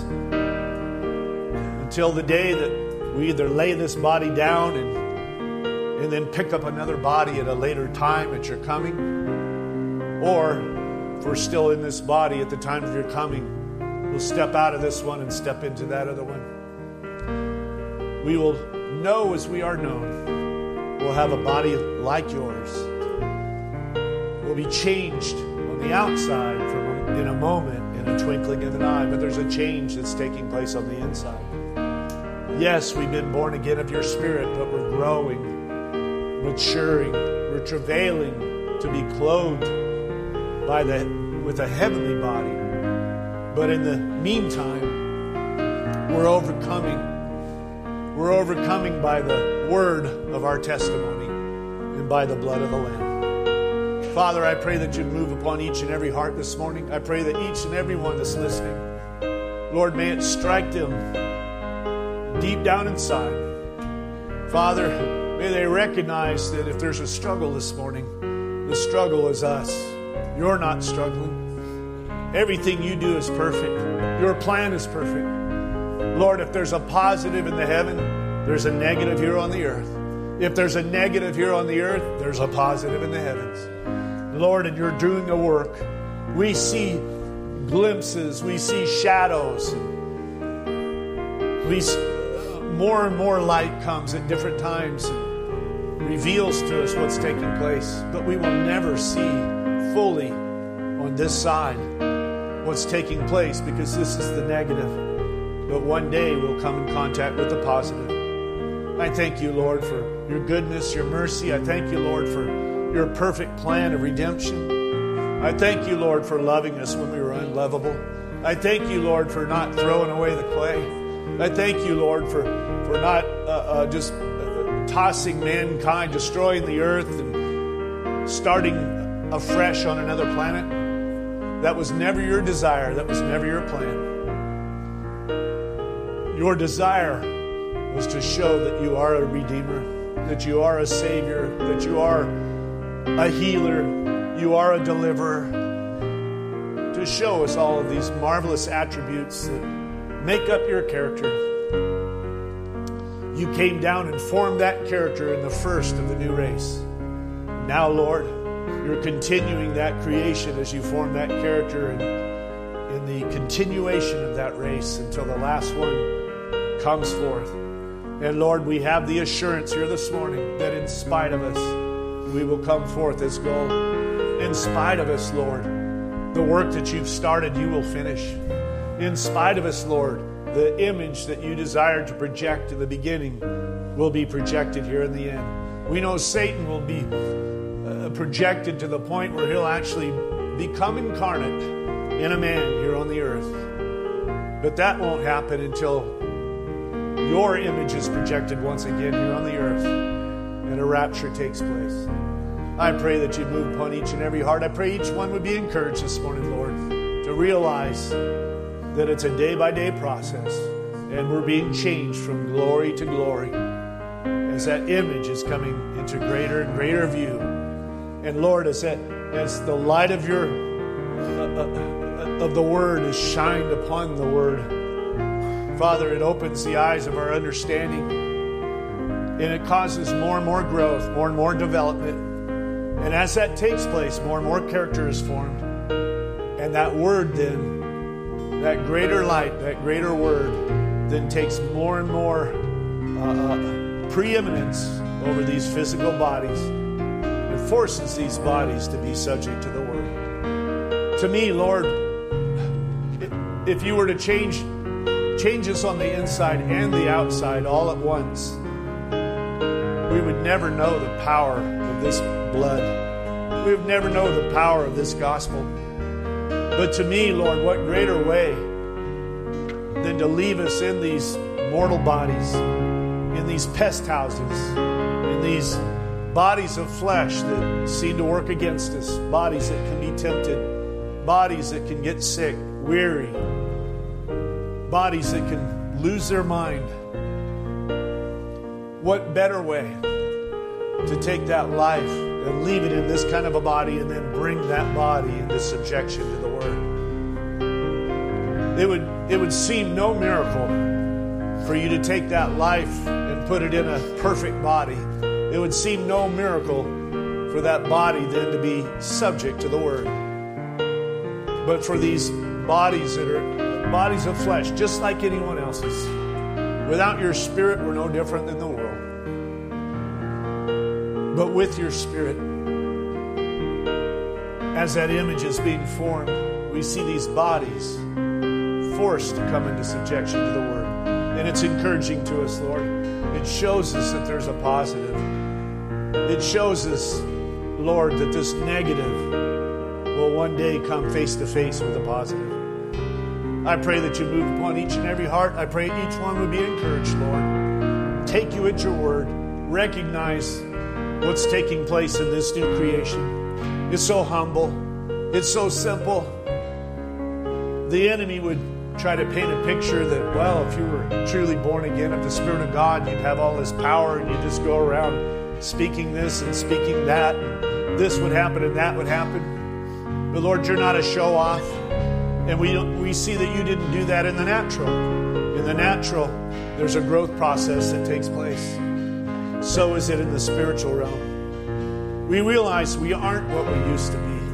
until the day that we either lay this body down and and then pick up another body at a later time at your coming, or if we're still in this body at the time of your coming, we'll step out of this one and step into that other one. We will know as we are known. We'll have a body like yours. We'll be changed on the outside from in a moment, in a twinkling of an eye, but there's a change that's taking place on the inside. Yes, we've been born again of your Spirit, but we're growing, maturing, we're travailing to be clothed by the with a heavenly body. But in the meantime, we're overcoming. We're overcoming by the word of our testimony and by the blood of the Lamb. Father, I pray that you'd move upon each and every heart this morning. I pray that each and every one that's listening, Lord, may it strike them deep down inside. Father, may they recognize that if there's a struggle this morning, the struggle is us. You're not struggling. Everything you do is perfect. Your plan is perfect. Lord, if there's a positive in the heaven, there's a negative here on the earth. If there's a negative here on the earth, there's a positive in the heavens. Lord, and you're doing a work. We see glimpses. We see shadows. We more and more light comes at different times and reveals to us what's taking place. But we will never see fully on this side what's taking place because this is the negative. But one day we'll come in contact with the positive. I thank you, Lord, for your goodness, your mercy. I thank you, Lord, for your perfect plan of redemption. I thank you, Lord, for loving us when we were unlovable. I thank you, Lord, for not throwing away the clay. I thank you, Lord, for, for not uh, uh, just uh, tossing mankind, destroying the earth, and starting afresh on another planet. That was never your desire. That was never your plan. Your desire was to show that you are a redeemer, that you are a savior, that you are a healer, you are a deliverer, to show us all of these marvelous attributes that make up your character. You came down and formed that character in the first of the new race. Now, Lord, you're continuing that creation as you form that character in, in the continuation of that race until the last one comes forth. And Lord, we have the assurance here this morning that in spite of us, we will come forth as gold. In spite of us, Lord, the work that you've started, you will finish. In spite of us, Lord, the image that you desired to project in the beginning will be projected here in the end. We know Satan will be uh, projected to the point where he'll actually become incarnate in a man here on the earth. But that won't happen until your image is projected once again here on the earth and a rapture takes place. I pray that you move upon each and every heart. I pray each one would be encouraged this morning, Lord, to realize that it's a day-by-day process and we're being changed from glory to glory as that image is coming into greater and greater view. And Lord, as that as the light of your uh, uh, of the Word is shined upon the Word, Father, it opens the eyes of our understanding and it causes more and more growth, more and more development. And as that takes place, more and more character is formed. And that Word then, that greater light, that greater Word, then takes more and more uh, preeminence over these physical bodies. It forces these bodies to be subject to the Word. To me, Lord, if you were to change, change us on the inside and the outside all at once, we would never know the power of this blood. We would never know the power of this gospel. But to me, Lord, what greater way than to leave us in these mortal bodies, in these pest houses, in these bodies of flesh that seem to work against us, bodies that can be tempted, bodies that can get sick, weary, bodies that can lose their mind. What better way to take that life and leave it in this kind of a body and then bring that body into subjection to the Word? It would, it would seem no miracle for you to take that life and put it in a perfect body. It would seem no miracle for that body then to be subject to the Word. But for these bodies that are bodies of flesh, just like anyone else's, without your Spirit, we're no different than the world. But with your Spirit, as that image is being formed, we see these bodies forced to come into subjection to the Word. And it's encouraging to us, Lord. It shows us that there's a positive. It shows us, Lord, that this negative will one day come face to face with a positive. I pray that you move upon each and every heart. I pray each one would be encouraged, Lord. Take you at your word. Recognize what's taking place in this new creation. It's so humble. It's so simple. The enemy would try to paint a picture that, well, if you were truly born again of the Spirit of God, you'd have all this power and you'd just go around speaking this and speaking that, and this would happen and that would happen. But Lord, you're not a show-off. And we, we see that you didn't do that in the natural. In the natural, there's a growth process that takes place. So is it in the spiritual realm. We realize we aren't what we used to be.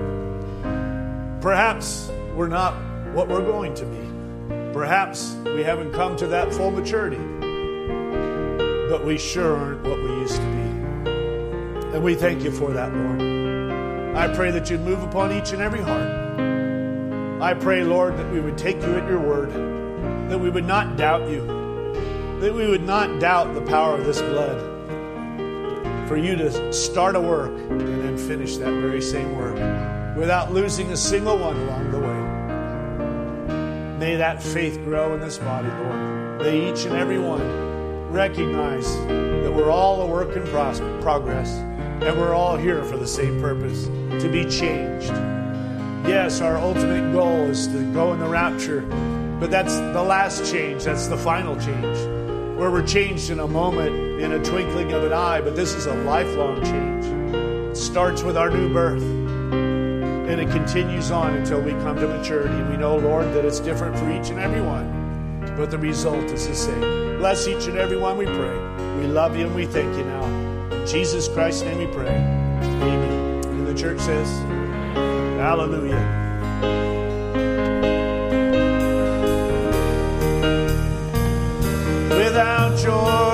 Perhaps we're not what we're going to be. Perhaps we haven't come to that full maturity. But we sure aren't what we used to be. And we thank you for that, Lord. I pray that you'd move upon each and every heart. I pray, Lord, that we would take you at your word, that we would not doubt you, that we would not doubt the power of this blood, for you to start a work and then finish that very same work without losing a single one along the way. May that faith grow in this body, Lord. May each and every one recognize that we're all a work in progress, and we're all here for the same purpose, to be changed. Yes, our ultimate goal is to go in the rapture, but that's the last change. That's the final change, where we're changed in a moment, in a twinkling of an eye, but this is a lifelong change. It starts with our new birth, and it continues on until we come to maturity. And we know, Lord, that it's different for each and every one, but the result is the same. Bless each and every one, we pray. We love you and we thank you now. In Jesus Christ's name we pray. Amen. And the church says, hallelujah. Without your